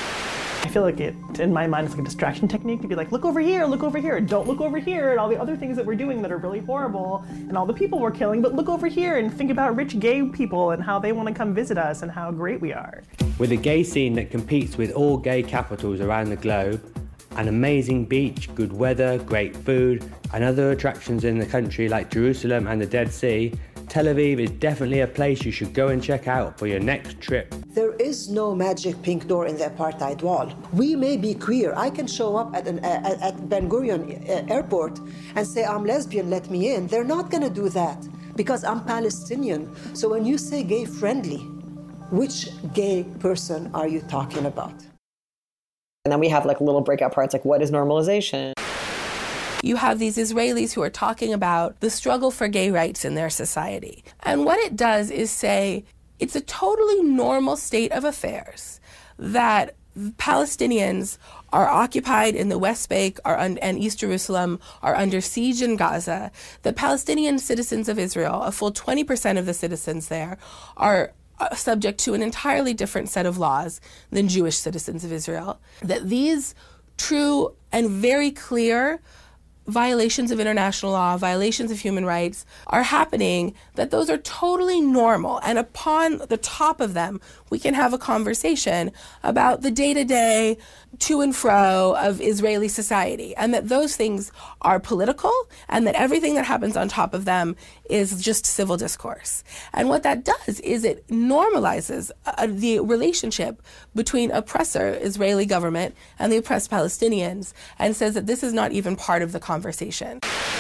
I feel like it, in my mind, it's like a distraction technique to be like, look over here, look over here, don't look over here, and all the other things that we're doing that are really horrible, and all the people we're killing, but look over here and think about rich gay people and how they want to come visit us and how great we are. With a gay scene that competes with all gay capitals around the globe, an amazing beach, good weather, great food, and other attractions in the country like Jerusalem and the Dead Sea, Tel Aviv is definitely a place you should go and check out for your next trip. There is no magic pink door in the apartheid wall. We may be queer. I can show up at, an, at, at Ben Gurion airport and say, I'm lesbian, let me in. They're not going to do that because I'm Palestinian. So when you say gay friendly, which gay person are you talking about? And then we have like little breakout parts like, what is normalization? You have these Israelis who are talking about the struggle for gay rights in their society. And what it does is say it's a totally normal state of affairs that Palestinians are occupied in the West Bank are un- and East Jerusalem, are under siege in Gaza. The Palestinian citizens of Israel, a full twenty percent of the citizens there, are subject to an entirely different set of laws than Jewish citizens of Israel. That these true and very clear violations of international law, violations of human rights are happening, that those are totally normal. And upon the top of them, we can have a conversation about the day-to-day to and fro of Israeli society, and that those things are political, and that everything that happens on top of them is just civil discourse. And what that does is it normalizes uh, the relationship between oppressor Israeli government and the oppressed Palestinians, and says that this is not even part of the conversation.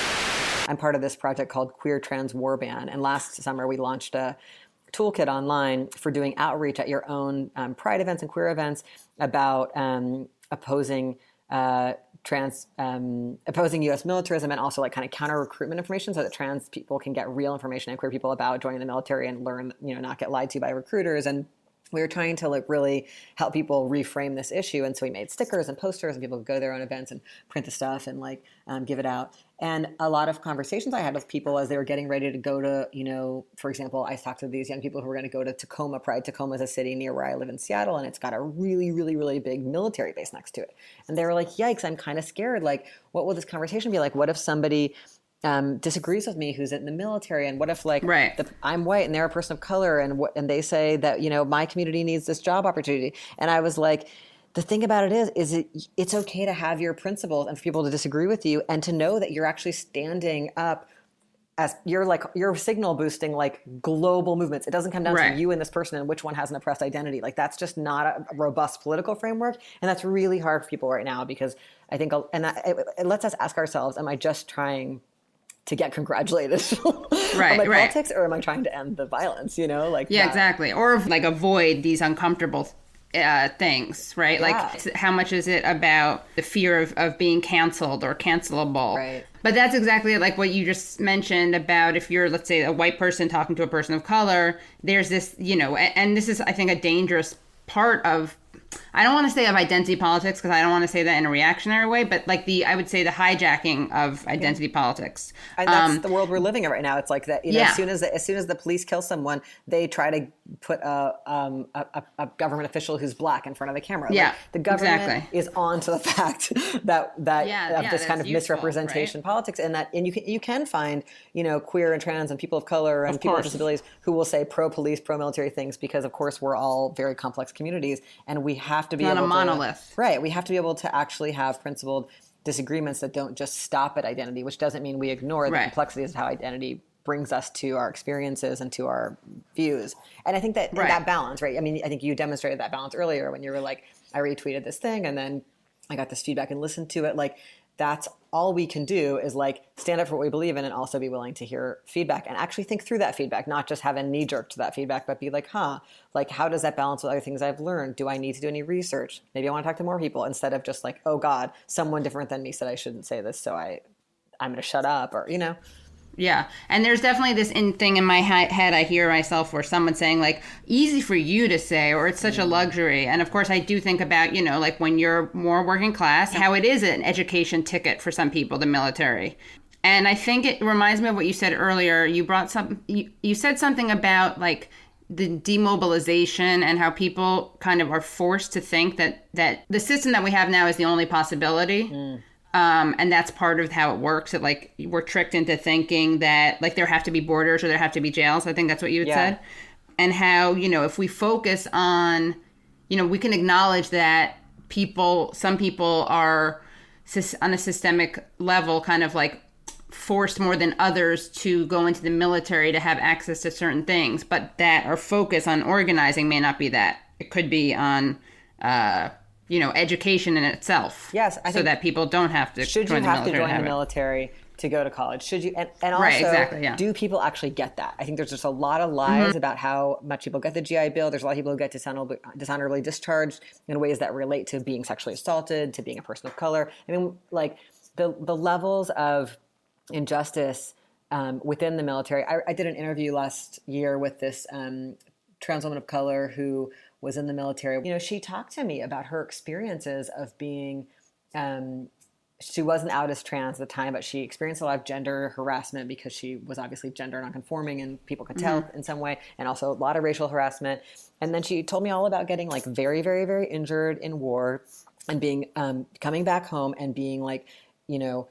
I'm part of this project called Queer Trans Warband, and last summer we launched a toolkit online for doing outreach at your own um, pride events and queer events about um, opposing uh, trans, um, opposing U S militarism, and also like kind of counter recruitment information so that trans people can get real information and queer people about joining the military and learn, you know, not get lied to by recruiters. And we were trying to like really help people reframe this issue. And so we made stickers and posters, and people could go to their own events and print the stuff and like um, give it out. And a lot of conversations I had with people as they were getting ready to go to, you know, for example, I talked to these young people who were going to go to Tacoma Pride. Tacoma is a city near where I live in Seattle, and it's got a really, really, really big military base next to it. And they were like, yikes, I'm kind of scared. Like, what will this conversation be like? What if somebody um, disagrees with me who's in the military? And what if like right. the, I'm white and they're a person of color, and what, and they say that, you know, my community needs this job opportunity. And I was like, the thing about it is, is it, it's okay to have your principles and for people to disagree with you, and to know that you're actually standing up as you're like, you're signal boosting like global movements. It doesn't come down right. to you and this person and which one has an oppressed identity. Like that's just not a robust political framework. And that's really hard for people right now, because I think, and that, it, it lets us ask ourselves, am I just trying to get congratulated right, on my right. politics, or am I trying to end the violence, you know? Like Yeah, that. exactly. Or like avoid these uncomfortable Uh, things, right? Yeah. Like how much is it about the fear of, of being canceled or cancelable? Right. But that's exactly like what you just mentioned about if you're, let's say, a white person talking to a person of color, there's this, you know, and, and this is, I think, a dangerous part of, I don't want to say of identity politics, because I don't want to say that in a reactionary way, but like the, I would say the hijacking of identity yeah. politics. And that's um, the world we're living in right now. It's like that, you know, yeah. as soon as the, as soon as the police kill someone, they try to put a, um, a, a government official who's black in front of the camera. Yeah, like the government exactly. is on to the fact that, that yeah, of yeah, this kind of useful, misrepresentation right? politics. And that, and you can, you can find, you know, queer and trans and people of color and of people course. with disabilities who will say pro-police, pro-military things, because of course we're all very complex communities, and we have to be Not able a to, monolith. right. We have to be able to actually have principled disagreements that don't just stop at identity, which doesn't mean we ignore the right. complexities of how identity brings us to our experiences and to our views. And I think that right. that balance, right? I mean, I think you demonstrated that balance earlier when you were like, I retweeted this thing and then I got this feedback and listened to it. Like, that's all we can do is like stand up for what we believe in, and also be willing to hear feedback and actually think through that feedback, not just have a knee jerk to that feedback, but be like, huh, like how does that balance with other things I've learned? Do I need to do any research? Maybe I want to talk to more people, instead of just like, oh God, someone different than me said I shouldn't say this, so I, I'm going to shut up, or, you know. Yeah. And there's definitely this in thing in my head I hear myself where someone's saying like, easy for you to say, or it's such a luxury. And of course I do think about, you know, like when you're more working class, how it is an education ticket for some people, the military. And I think it reminds me of what you said earlier. You brought some, you, you said something about like the demobilization and how people kind of are forced to think that, that the system that we have now is the only possibility. Mm. Um, and that's part of how it works. That like we're tricked into thinking that like there have to be borders or there have to be jails. I think that's what you had yeah. said. And how, you know, if we focus on, you know, we can acknowledge that people, some people are on a systemic level kind of like forced more than others to go into the military to have access to certain things, but that our focus on organizing may not be that. It could be on, uh, you know, education in itself. Yes, I so think that people don't have to should join you the have to military join to the it. military to go to college? Should you? And, and also, right, exactly, yeah. do people actually get that? I think there's just a lot of lies Mm-hmm. about how much people get the G I Bill. There's a lot of people who get dishonorably, dishonorably discharged in ways that relate to being sexually assaulted, to being a person of color. I mean, like the the levels of injustice um, within the military. I, I did an interview last year with this um, trans woman of color who was in the military. You know, she talked to me about her experiences of being, um, she wasn't out as trans at the time, but she experienced a lot of gender harassment because she was obviously gender nonconforming and people could tell mm-hmm. in some way, and also a lot of racial harassment. And then she told me all about getting like very, very, very injured in war and being, um, coming back home and being like, you know,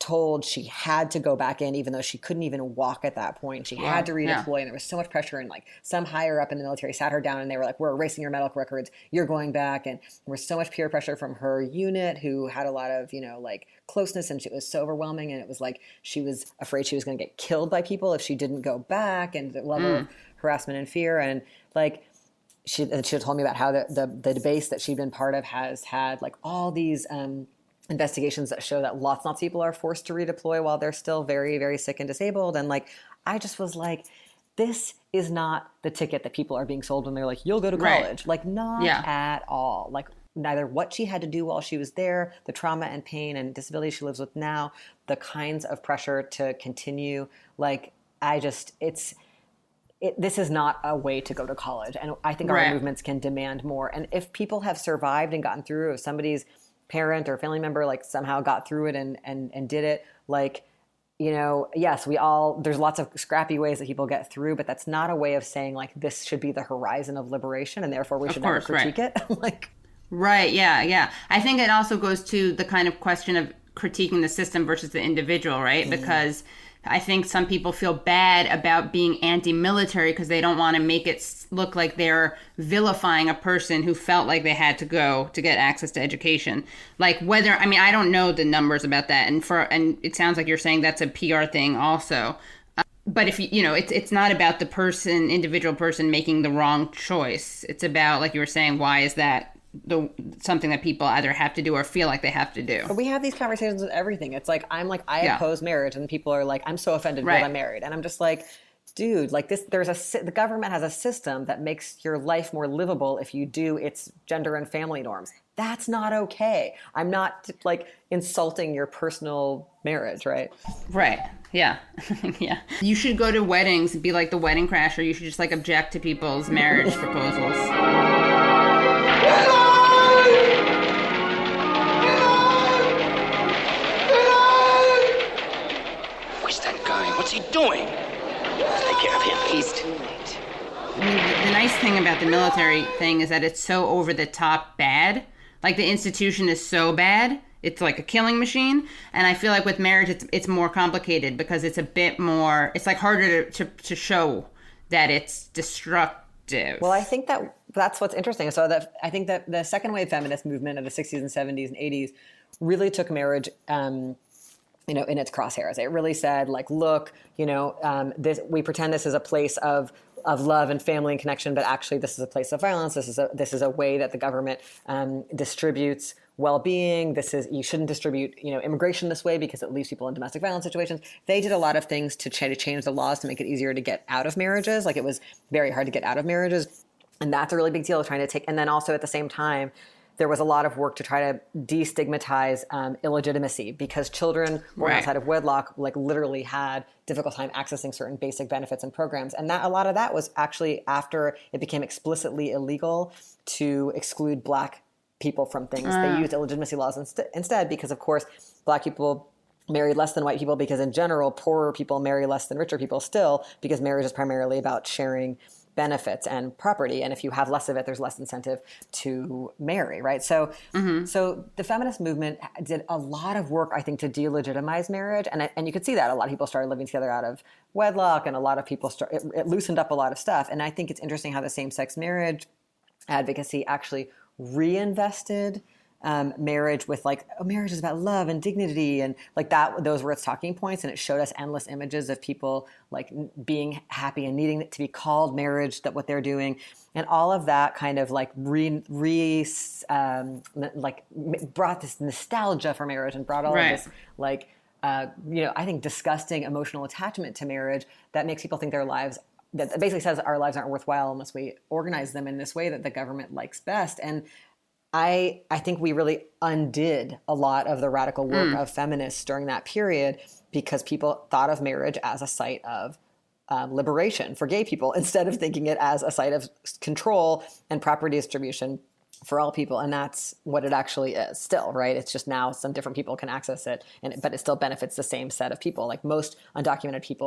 told she had to go back in, even though she couldn't even walk at that point. She Wow. had to redeploy, Yeah. and there was so much pressure. And like some higher up in the military sat her down, and they were like, "We're erasing your medical records. You're going back." And there was so much peer pressure from her unit, who had a lot of, you know, like closeness, and it was so overwhelming. And it was like she was afraid she was going to get killed by people if she didn't go back, and the level Mm. of harassment and fear. And like she, and she told me about how the the, the base that she'd been part of has had like all these. Um, investigations that show that lots and lots of people are forced to redeploy while they're still very, very sick and disabled. And like, I just was like, this is not the ticket that people are being sold when they're like, you'll go to college. Right. Like, not Yeah. at all. Like, neither what she had to do while she was there, the trauma and pain and disability she lives with now, the kinds of pressure to continue. Like, I just, it's, It, this is not a way to go to college. And I think Right. our movements can demand more. And if people have survived and gotten through, if somebody's parent or family member like somehow got through it and, and, and did it, like, you know, yes, we all, there's lots of scrappy ways that people get through, but that's not a way of saying like this should be the horizon of liberation and therefore we Of should course, never critique right. it. Like, Right. Yeah. Yeah. I think it also goes to the kind of question of critiquing the system versus the individual, right? Mm-hmm. Because I think some people feel bad about being anti-military because they don't want to make it s- look like they're vilifying a person who felt like they had to go to get access to education. Like whether, I mean, I don't know the numbers about that. And for, and it sounds like you're saying that's a P R thing also. Uh, But if you, you know, it's, it's not about the person, individual person making the wrong choice. It's about, like you were saying, why is that the something that people either have to do or feel like they have to do? but we have these conversations with everything. It's like, I'm like, I Yeah. oppose marriage, and people are like, I'm so offended Right. that I'm married. And I'm just like, dude, like this, there's a, sy- the government has a system that makes your life more livable if you do its gender and family norms. That's not okay. I'm not like insulting your personal marriage, right? Right. Yeah. Yeah. You should go to weddings and be like the wedding crasher. You should just like object to people's marriage proposals. Where's that guy? What's he doing? Take care of him. He's too late. I mean, the, the nice thing about the military thing is that it's so over the top bad. Like the institution is so bad. It's like a killing machine. And I feel like with marriage, it's it's more complicated because it's a bit more, it's like harder to, to, to show that it's destructive. Well, I think that that's what's interesting. So that I think that the second wave feminist movement of the sixties and seventies and eighties really took marriage, um, you know, in its crosshairs. It really said, like, look, you know, um, this, we pretend this is a place of of love and family and connection, but actually this is a place of violence. This is a this is a way that the government um, distributes well-being. This is, you shouldn't distribute, you know, immigration this way because it leaves people in domestic violence situations. They did a lot of things to try to change the laws to make it easier to get out of marriages. Like, it was very hard to get out of marriages. And that's a really big deal, trying to take, and then also at the same time, there was a lot of work to try to destigmatize um, illegitimacy, because children born Right. outside of wedlock, like, literally had difficult time accessing certain basic benefits and programs. And that, a lot of that was actually after it became explicitly illegal to exclude Black people from things. Uh. They used illegitimacy laws inst- instead because, of course, Black people marry less than white people, because in general, poorer people marry less than richer people still, because marriage is primarily about sharing benefits and property. And if you have less of it, there's less incentive to marry, right? So, Mm-hmm. so the feminist movement did a lot of work, I think, to delegitimize marriage. And, and you could see that a lot of people started living together out of wedlock, and a lot of people, start, it, it loosened up a lot of stuff. And I think it's interesting how the same-sex marriage advocacy actually reinvested Um, marriage with, like, oh, marriage is about love and dignity, and like that, those were its talking points. And it showed us endless images of people like being happy and needing it to be called marriage, that what they're doing, and all of that kind of like re, re um, like brought this nostalgia for marriage, and brought all Right. of this like uh, you know, I think disgusting emotional attachment to marriage that makes people think their lives, that basically says our lives aren't worthwhile unless we organize them in this way that the government likes best. And I I think we really undid a lot of the radical work Mm. of feminists during that period, because people thought of marriage as a site of um, liberation for gay people, instead of thinking it as a site of control and property distribution for all people. And that's what it actually is still, right? It's just now some different people can access it, and but it still benefits the same set of people. Like, most undocumented people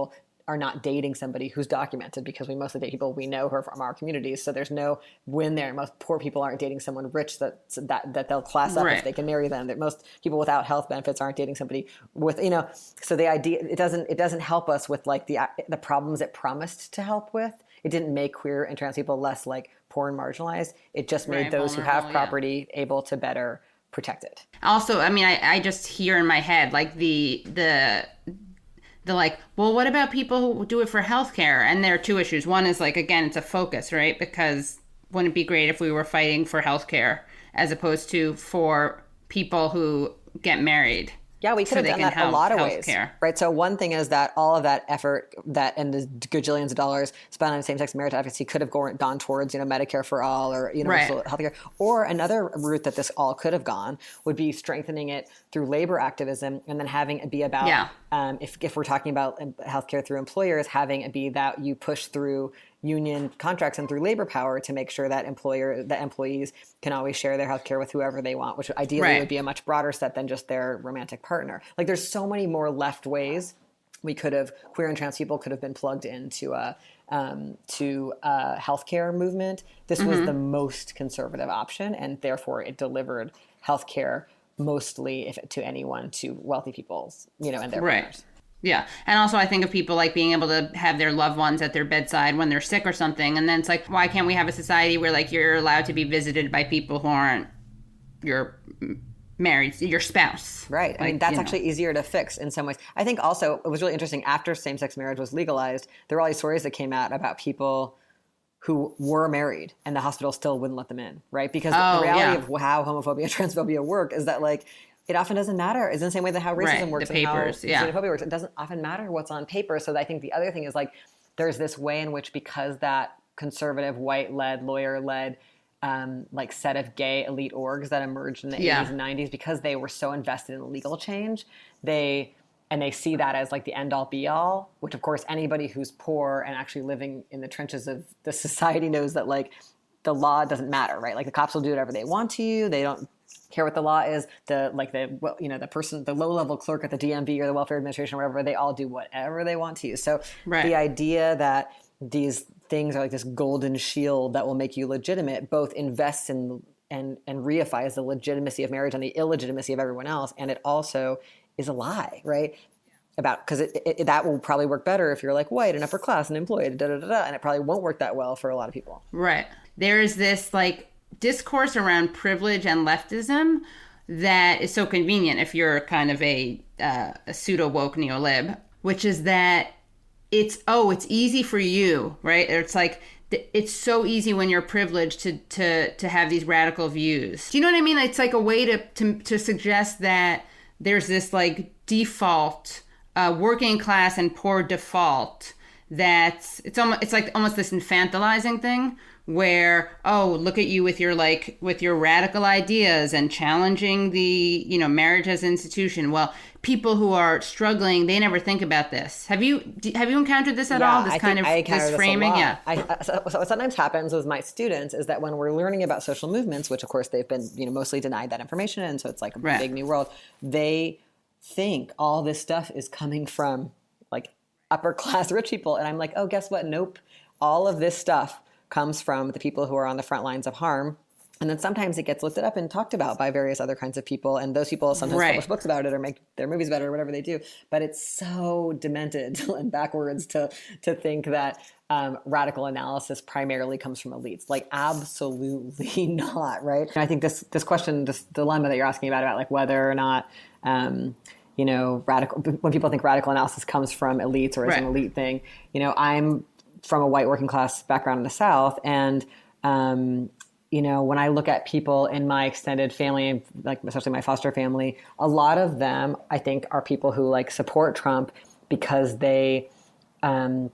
are not dating somebody who's documented, because we mostly date people we know who are from our communities. So there's no win there. Most poor people aren't dating someone rich that that, that they'll class up right. if they can marry them. That most people without health benefits aren't dating somebody with, you know, so the idea, it doesn't, it doesn't help us with like the, the problems it promised to help with. It didn't make queer and trans people less like poor and marginalized. It just made right, those who have property yeah. able to better protect it. Also, I mean, I, I just hear in my head, like the, the, the like, well, what about people who do it for healthcare? And there are two issues. One is like, again, it's a focus, right? Because wouldn't it be great if we were fighting for healthcare as opposed to for people who get married? Yeah, we could so have done that have a lot of ways, care. right? So one thing is that all of that effort that and the gajillions of dollars spent on same-sex marriage advocacy could have gone, gone towards, you know, Medicare for all or universal right. healthcare. Or another route that this all could have gone would be strengthening it through labor activism, and then having it be about, yeah. um, if if we're talking about healthcare through employers, having it be that you push through union contracts and through labor power to make sure that employer that employees can always share their healthcare with whoever they want, which ideally right. would be a much broader set than just their romantic partner. Like there's so many more left ways we could have, queer and trans people could have been plugged into a um, to a healthcare movement. This mm-hmm. was the most conservative option, and therefore it delivered healthcare mostly if to anyone, to wealthy people's, you know, and their right. partners. Yeah. And also I think of people like being able to have their loved ones at their bedside when they're sick or something. And then it's like, why can't we have a society where like you're allowed to be visited by people who aren't your married, your spouse? Right. Like, I mean, that's know. actually easier to fix in some ways. I think also it was really interesting after same-sex marriage was legalized, there were all these stories that came out about people who were married and the hospital still wouldn't let them in, right? Because oh, the reality yeah. of how homophobia and transphobia work is that like, it often doesn't matter. It's in the same way that how racism right, works the papers, and yeah. how xenophobia works. It doesn't often matter what's on paper. So I think the other thing is like, there's this way in which, because that conservative, white-led, lawyer-led, um, like set of gay elite orgs that emerged in the yeah. eighties and nineties, because they were so invested in legal change, they and they see that as like the end-all be-all, which of course anybody who's poor and actually living in the trenches of the society knows that like the law doesn't matter, right? Like the cops will do whatever they want to you. They don't care what the law is. The like the well, you know the person, the low level clerk at the D M V or the Welfare Administration or whatever, they all do whatever they want to you. So right. the idea that these things are like this golden shield that will make you legitimate both invests in and and reifies the legitimacy of marriage and the illegitimacy of everyone else, and it also is a lie, right? About because it, it, that will probably work better if you're like white and upper class and employed, da da da da, and it probably won't work that well for a lot of people. Right. There is this like discourse around privilege and leftism that is so convenient if you're kind of a, uh, a pseudo woke neolib, which is that it's, oh, it's easy for you, right? It's like, it's so easy when you're privileged to, to, to have these radical views. Do you know what I mean? It's like a way to, to, to suggest that there's this like default, uh, working class and poor default that's, it's almost, it's like almost this infantilizing thing where, oh, look at you with your like with your radical ideas and challenging the, you know, marriage as an institution. Well, people who are struggling, they never think about this. Have you have you encountered this at yeah, all? This I kind of I this framing, this yeah. I, so, so what sometimes happens with my students is that when we're learning about social movements, which of course they've been, you know, mostly denied that information, and so it's like a right. big new world. They think all this stuff is coming from like upper class rich people, and I'm like, oh, guess what? Nope. All of this stuff comes from the people who are on the front lines of harm. And then sometimes it gets lifted up and talked about by various other kinds of people. And those people sometimes right. publish books about it or make their movies about it or whatever they do. But it's so demented and backwards to to think that um, radical analysis primarily comes from elites. Like, absolutely not, right? And I think this this question, this dilemma that you're asking about, about like whether or not, um, you know, radical, when people think radical analysis comes from elites or is right. an elite thing, you know, I'm from a white working class background in the South. And, um, you know, when I look at people in my extended family, like especially my foster family, a lot of them, I think, are people who like support Trump because they um,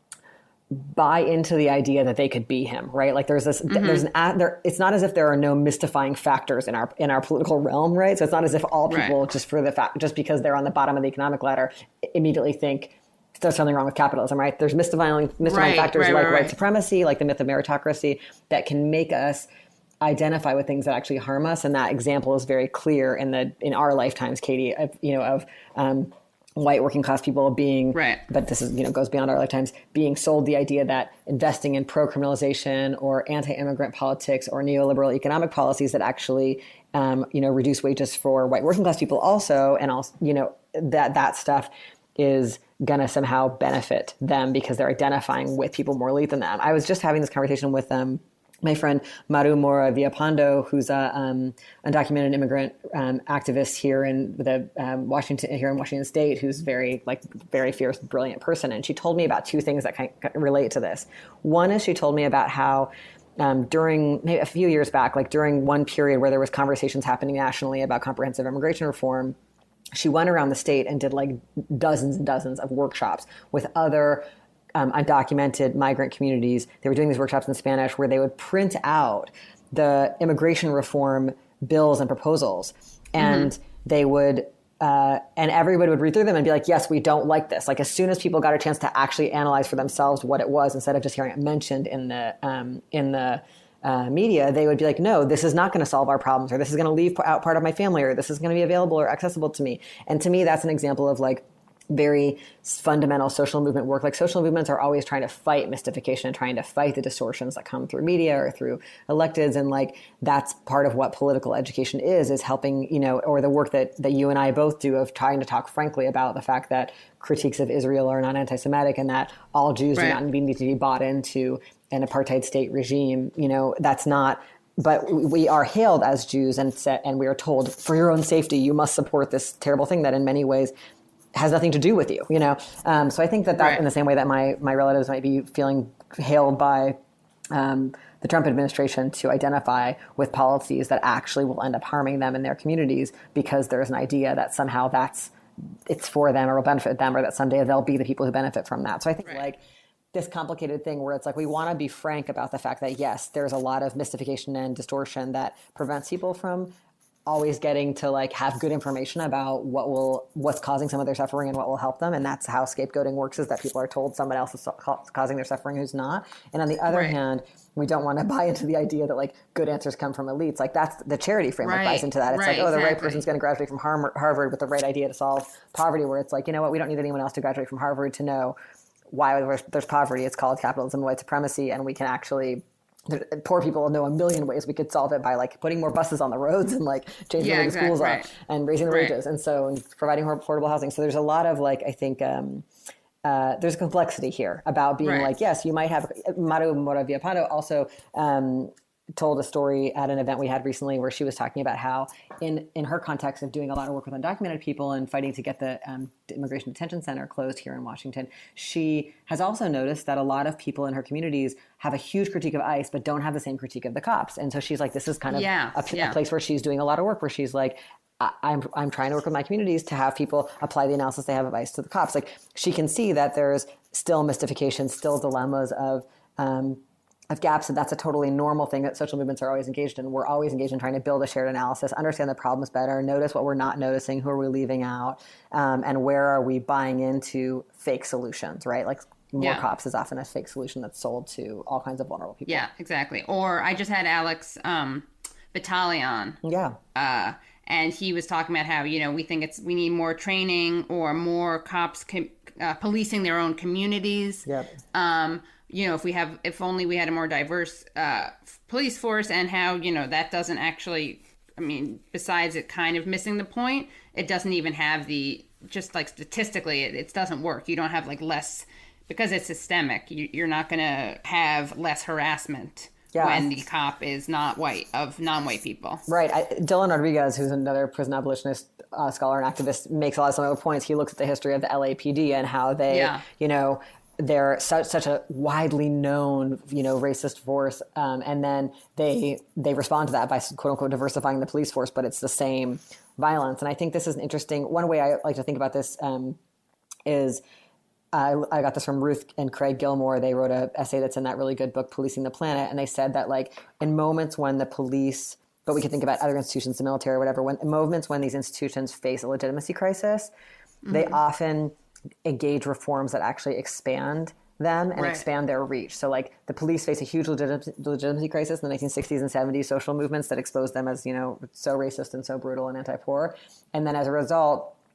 buy into the idea that they could be him, right? Like there's this, mm-hmm. there's an, there, it's not as if there are no mystifying factors in our, in our political realm, right? So it's not as if all people right. just for the fact, just because they're on the bottom of the economic ladder immediately think there's something wrong with capitalism, right? There's mystifying, mystifying right, factors right, like right, white right. supremacy, like the myth of meritocracy, that can make us identify with things that actually harm us. And that example is very clear in the in our lifetimes, Katie, of, you know, of um, white working class people being, right. but this is, you know, goes beyond our lifetimes, being sold the idea that investing in pro-criminalization or anti-immigrant politics or neoliberal economic policies that actually, um, you know, reduce wages for white working class people also, and also, you know, that that stuff is going to somehow benefit them because they're identifying with people more elite than them. I was just having this conversation with um, my friend Maru Mora Villapando, who's a um, undocumented immigrant um, activist here in the um, Washington here in Washington State, who's very like very fierce, brilliant person. And she told me about two things that kind of relate to this. One is she told me about how um, during maybe a few years back, like during one period where there was conversations happening nationally about comprehensive immigration reform, she went around the state and did like dozens and dozens of workshops with other Um, undocumented migrant communities. They were doing these workshops in Spanish where they would print out the immigration reform bills and proposals, and mm-hmm. they would, uh, and everybody would read through them and be like, yes, we don't like this. Like as soon as people got a chance to actually analyze for themselves what it was, instead of just hearing it mentioned in the um, in the uh, media, they would be like, no, this is not going to solve our problems, or this is going to leave out part of my family, or this is going to be available or accessible to me. And to me, that's an example of like very fundamental social movement work. Like social movements are always trying to fight mystification and trying to fight the distortions that come through media or through electeds. And like, that's part of what political education is, is helping, you know, or the work that, that you and I both do of trying to talk frankly about the fact that critiques of Israel are not anti-Semitic and that all Jews right. do not need to be bought into an apartheid state regime. You know, that's not, but we are hailed as Jews and set, and we are told for your own safety, you must support this terrible thing that in many ways has nothing to do with you, you know? Um, so I think that that right. in the same way that my, my relatives might be feeling hailed by um, the Trump administration to identify with policies that actually will end up harming them in their communities because there's an idea that somehow that's, it's for them or will benefit them, or that someday they'll be the people who benefit from that. So I think right. like this complicated thing where it's like, we want to be frank about the fact that yes, there's a lot of mystification and distortion that prevents people from always getting to like have good information about what will, what's causing some of their suffering and what will help them. And that's how scapegoating works, is that people are told someone else is causing their suffering who's not. And on the other right. hand, we don't want to buy into the idea that like good answers come from elites. Like that's the charity framework right. buys into that. It's right, like, oh, the exactly. right person's going to graduate from Harvard with the right idea to solve poverty, where it's like, you know what, we don't need anyone else to graduate from Harvard to know why there's poverty. It's called capitalism and white supremacy. And we can actually, poor people know a million ways we could solve it by like putting more buses on the roads and like changing yeah, the exactly, schools right. up and raising the right. wages. And so and providing more affordable housing. So there's a lot of like, I think, um, uh, there's complexity here about being right. like, yes, you might have, Maru Mora Villapando also um, told a story at an event we had recently where she was talking about how in, in her context of doing a lot of work with undocumented people and fighting to get the um, Immigration Detention Center closed here in Washington, she has also noticed that a lot of people in her communities have a huge critique of ICE, but don't have the same critique of the cops. And so she's like, this is kind of yeah, a, yeah. a place where she's doing a lot of work, where she's like, I, I'm I'm trying to work with my communities to have people apply the analysis they have of ICE to the cops. Like she can see that there's still mystification, still dilemmas of um, of gaps, and that's a totally normal thing that social movements are always engaged in. We're always engaged in trying to build a shared analysis, understand the problems better, notice what we're not noticing, who are we leaving out, um, and where are we buying into fake solutions, right? Like more yeah. cops is often a fake solution that's sold to all kinds of vulnerable people. Yeah, exactly. Or I just had Alex um, Vitale on. Yeah. Uh, and he was talking about how, you know, we think it's we need more training or more cops com- uh, policing their own communities. Yep. Um, you know, if we have, if only we had a more diverse uh, police force, and how, you know, that doesn't actually, I mean, besides it kind of missing the point, it doesn't even have the, just like statistically, it, it doesn't work. You don't have like less, because it's systemic, you, you're not going to have less harassment yeah. when the cop is not white, of non-white people. Right. I, Dylan Rodriguez, who's another prison abolitionist uh, scholar and activist, makes a lot of similar points. He looks at the history of the L A P D and how they, yeah. you know, they're such such a widely known, you know, racist force, um, and then they they respond to that by quote unquote diversifying the police force, but it's the same violence. And I think this is an interesting one way I like to think about this um, is uh, I got this from Ruth and Craig Gilmore. They wrote an essay that's in that really good book, Policing the Planet, and they said that like in moments when the police, but we can think about other institutions, the military, or whatever, when in moments when these institutions face a legitimacy crisis, mm-hmm. they often engage reforms that actually expand them and right. expand their reach. So like the police face a huge legitimacy, legitimacy crisis in the nineteen sixties and seventies, social movements that expose them as, you know, so racist and so brutal and anti-poor. And then as a result,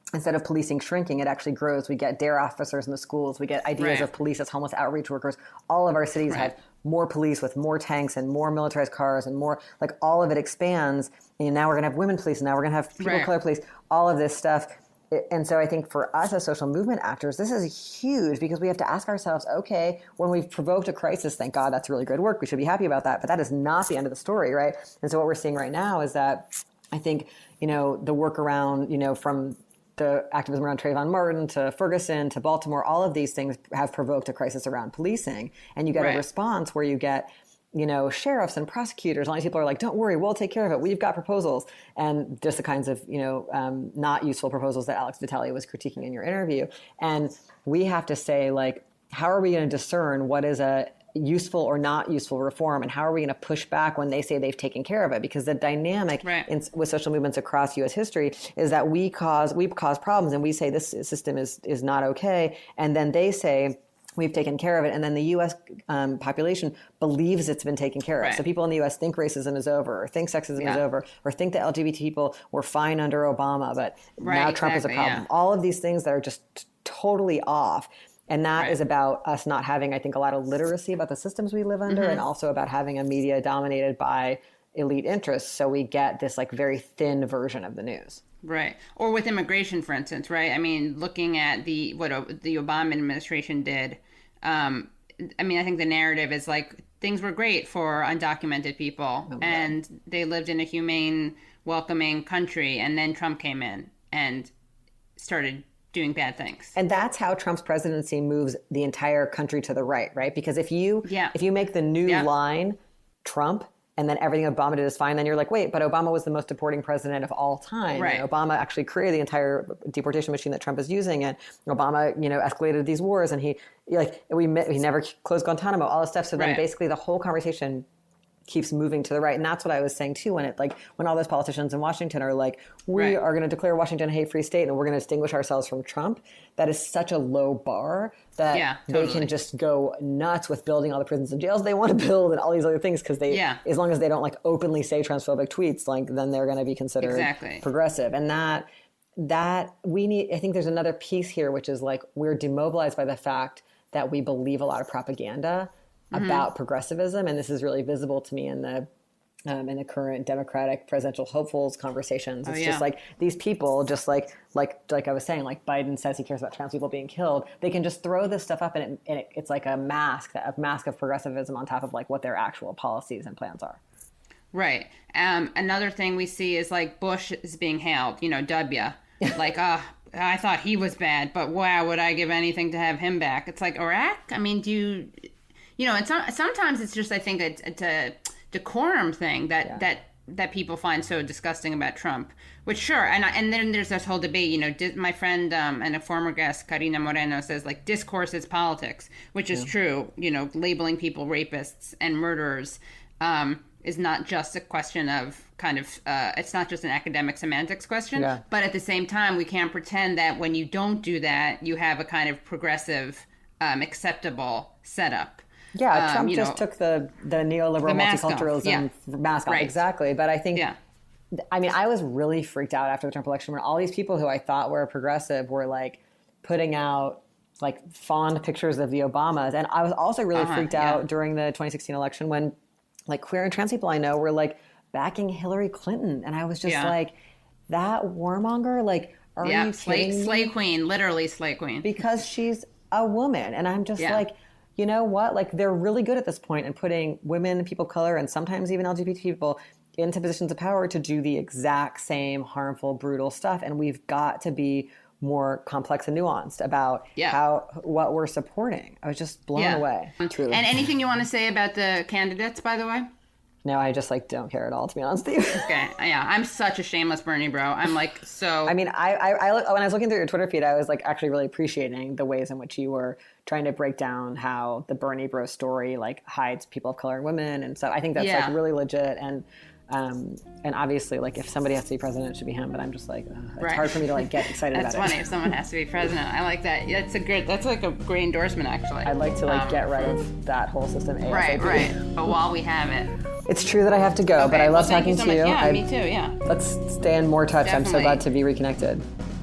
instead of policing shrinking, it actually grows. We get dare officers in the schools. We get ideas Right. of police as homeless outreach workers. All of our cities Right. have more police with more tanks and more militarized cars and more, like all of it expands. And now we're going to have women police and now we're going to have people Right. of color police, all of this stuff. And so I think for us as social movement actors, this is huge because we have to ask ourselves, okay, when we've provoked a crisis, thank God that's really good work. We should be happy about that. But that is not the end of the story, right? And so what we're seeing right now is that I think, you know, the work around, you know, from the activism around Trayvon Martin to Ferguson to Baltimore, all of these things have provoked a crisis around policing. And you get Right. a response where you get, you know, sheriffs and prosecutors, all these people are like, don't worry, we'll take care of it. We've got proposals. And just the kinds of, you know, um, not useful proposals that Alex Vitale was critiquing in your interview. And we have to say, like, how are we going to discern what is a useful or not useful reform, and how are we going to push back when they say they've taken care of it? Because the dynamic Right. in, with social movements across U S history is that we cause we cause problems, and we say this system is is not okay, and then they say we've taken care of it, and then the U S um, population believes it's been taken care of. Right. So people in the U S think racism is over, or think sexism Yeah. is over, or think that L G B T people were fine under Obama, but Right, now Trump is a exactly, problem. yeah. All of these things that are just t- totally off. And that Right. is about us not having, I think, a lot of literacy about the systems we live under, Mhm. and also about having a media dominated by elite interests. So we get this like very thin version of the news. Right. Or with immigration, for instance, right? I mean, looking at the what o- the Obama administration did, um, I mean, I think the narrative is like things were great for undocumented people, Oh, and they lived in a humane, welcoming country, and then Trump came in and started doing bad things. And that's how Trump's presidency moves the entire country to the right, right? Because if you Yeah. if you make the new Yeah. line Trump, and then everything Obama did is fine, then you're like, wait, but Obama was the most deporting president of all time. Right. And Obama actually created the entire deportation machine that Trump is using, and Obama, you know, escalated these wars, and he like we he never closed Guantanamo, all this stuff. So then Right. basically the whole conversation keeps moving to the right. And that's what I was saying too, when it like when all those politicians in Washington are like, we Right. are going to declare Washington a hate-free state and we're going to distinguish ourselves from Trump. That is such a low bar that Yeah, they totally. can just go nuts with building all the prisons and jails they want to build and all these other things, because they Yeah. as long as they don't like openly say transphobic tweets, like then they're going to be considered Exactly. progressive. And that that we need, I think there's another piece here, which is like we're demobilized by the fact that we believe a lot of propaganda Mhm. about progressivism, and this is really visible to me in the um, in the current Democratic presidential hopefuls conversations. Oh, It's yeah. just like these people, just like like like I was saying, like Biden says he cares about trans people being killed. They can just throw this stuff up, and, it, and it, it's like a mask, a mask of progressivism on top of like what their actual policies and plans are. Right. Um, another thing we see is like Bush is being hailed, you know, W. Like, uh, I thought he was bad, but wow, would I give anything to have him back? It's like, Iraq? I mean, do you, you know, it's not, sometimes it's just, I think it's, it's a decorum thing that, Yeah. that, that people find so disgusting about Trump, which sure. And, I- and then there's this whole debate, you know, di- my friend um, and a former guest, Karina Moreno, says like discourse is politics, which is Yeah. true. You know, labeling people rapists and murderers um, is not just a question of kind of, uh, it's not just an academic semantics question, Yeah. but at the same time, we can't pretend that when you don't do that, you have a kind of progressive, um, acceptable setup. Yeah, Um, Trump you just know, took the the neoliberal The mask off, multiculturalism yeah. mask off. Right. Exactly. But I think, Yeah. I mean, I was really freaked out after the Trump election when all these people who I thought were progressive were like putting out like fond pictures of the Obamas. And I was also really Uh-huh, freaked yeah. out during the twenty sixteen election when like queer and trans people I know were like backing Hillary Clinton. And I was just Yeah. like, that warmonger, like, are yeah, you slay, kidding me? slay queen, literally slay queen. Because she's a woman. And I'm just Yeah. like, you know what? Like, they're really good at this point in putting women, people of color, and sometimes even L G B T people into positions of power to do the exact same harmful, brutal stuff. And we've got to be more complex and nuanced about Yeah. how what we're supporting. I was just blown Yeah. away. Truly. And anything you want to say about the candidates, by the way? No, I just like don't care at all, to be honest with you. Okay, yeah, I'm such a shameless Bernie bro. I'm like so. I mean, I, I, I look, when I was looking through your Twitter feed, I was like actually really appreciating the ways in which you were trying to break down how the Bernie bro story like hides people of color and women, and so I think that's Yeah. like really legit. And um, and obviously, like if somebody has to be president, it should be him. But I'm just like, ugh, it's Right. hard for me to like get excited That's about funny it. if someone has to be president. I like that. That's a good. That's like a great endorsement, actually. I'd like to like Um, get rid of that whole system. ASAP. Right, right. But while we have it, It's true that I have to go, but Okay, I love well, thank talking you so to much. you. Yeah, I- me too. Yeah. Let's stay in more touch. I'm so Definitely. glad to be reconnected.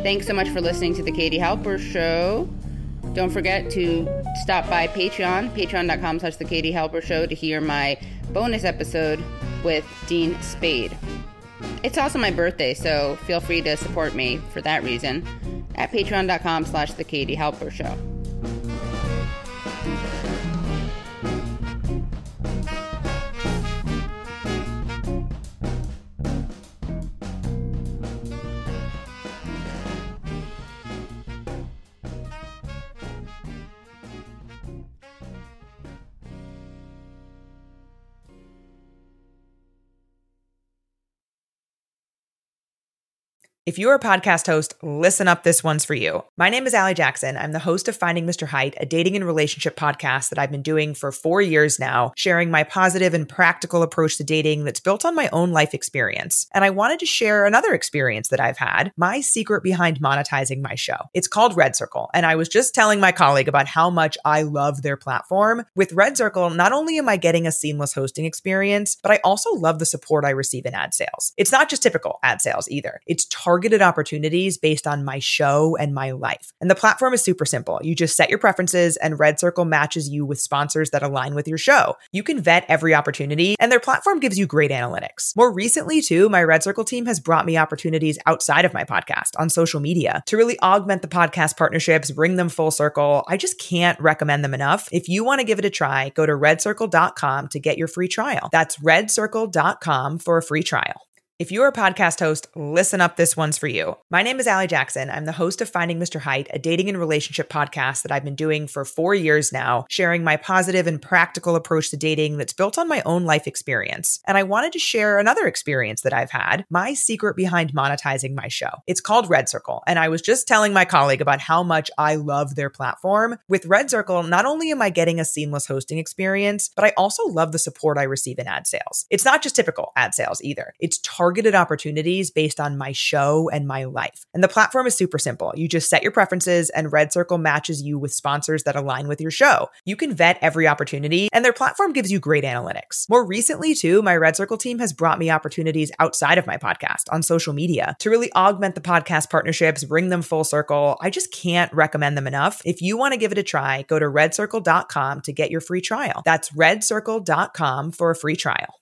Thanks so much for listening to The Katie Halper Show. Don't forget to stop by Patreon, patreon.com slash The Katie Halper Show, to hear my bonus episode with Dean Spade. It's also my birthday, so feel free to support me for that reason at patreon.com slash The Katie Halper Show. If you're a podcast host, listen up, this one's for you. My name is Allie Jackson. I'm the host of Finding Mister Height, a dating and relationship podcast that I've been doing for four years now, sharing my positive and practical approach to dating that's built on my own life experience. And I wanted to share another experience that I've had, my secret behind monetizing my show. It's called Red Circle, and I was just telling my colleague about how much I love their platform. With Red Circle, not only am I getting a seamless hosting experience, but I also love the support I receive in ad sales. It's not just typical ad sales either. It's targeted targeted opportunities based on my show and my life. And the platform is super simple. You just set your preferences and Red Circle matches you with sponsors that align with your show. You can vet every opportunity and their platform gives you great analytics. More recently too, my Red Circle team has brought me opportunities outside of my podcast on social media to really augment the podcast partnerships, bring them full circle. I just can't recommend them enough. If you want to give it a try, go to red circle dot com to get your free trial. That's red circle dot com for a free trial. If you're a podcast host, listen up, this one's for you. My name is Allie Jackson. I'm the host of Finding Mister Height, a dating and relationship podcast that I've been doing for four years now, sharing my positive and practical approach to dating that's built on my own life experience. And I wanted to share another experience that I've had, my secret behind monetizing my show. It's called Red Circle, and I was just telling my colleague about how much I love their platform. With Red Circle, not only am I getting a seamless hosting experience, but I also love the support I receive in ad sales. It's not just typical ad sales either. It's targeted targeted opportunities based on my show and my life. And the platform is super simple. You just set your preferences and Red Circle matches you with sponsors that align with your show. You can vet every opportunity and their platform gives you great analytics. More recently too, my Red Circle team has brought me opportunities outside of my podcast on social media to really augment the podcast partnerships, bring them full circle. I just can't recommend them enough. If you want to give it a try, go to red circle dot com to get your free trial. That's red circle dot com for a free trial.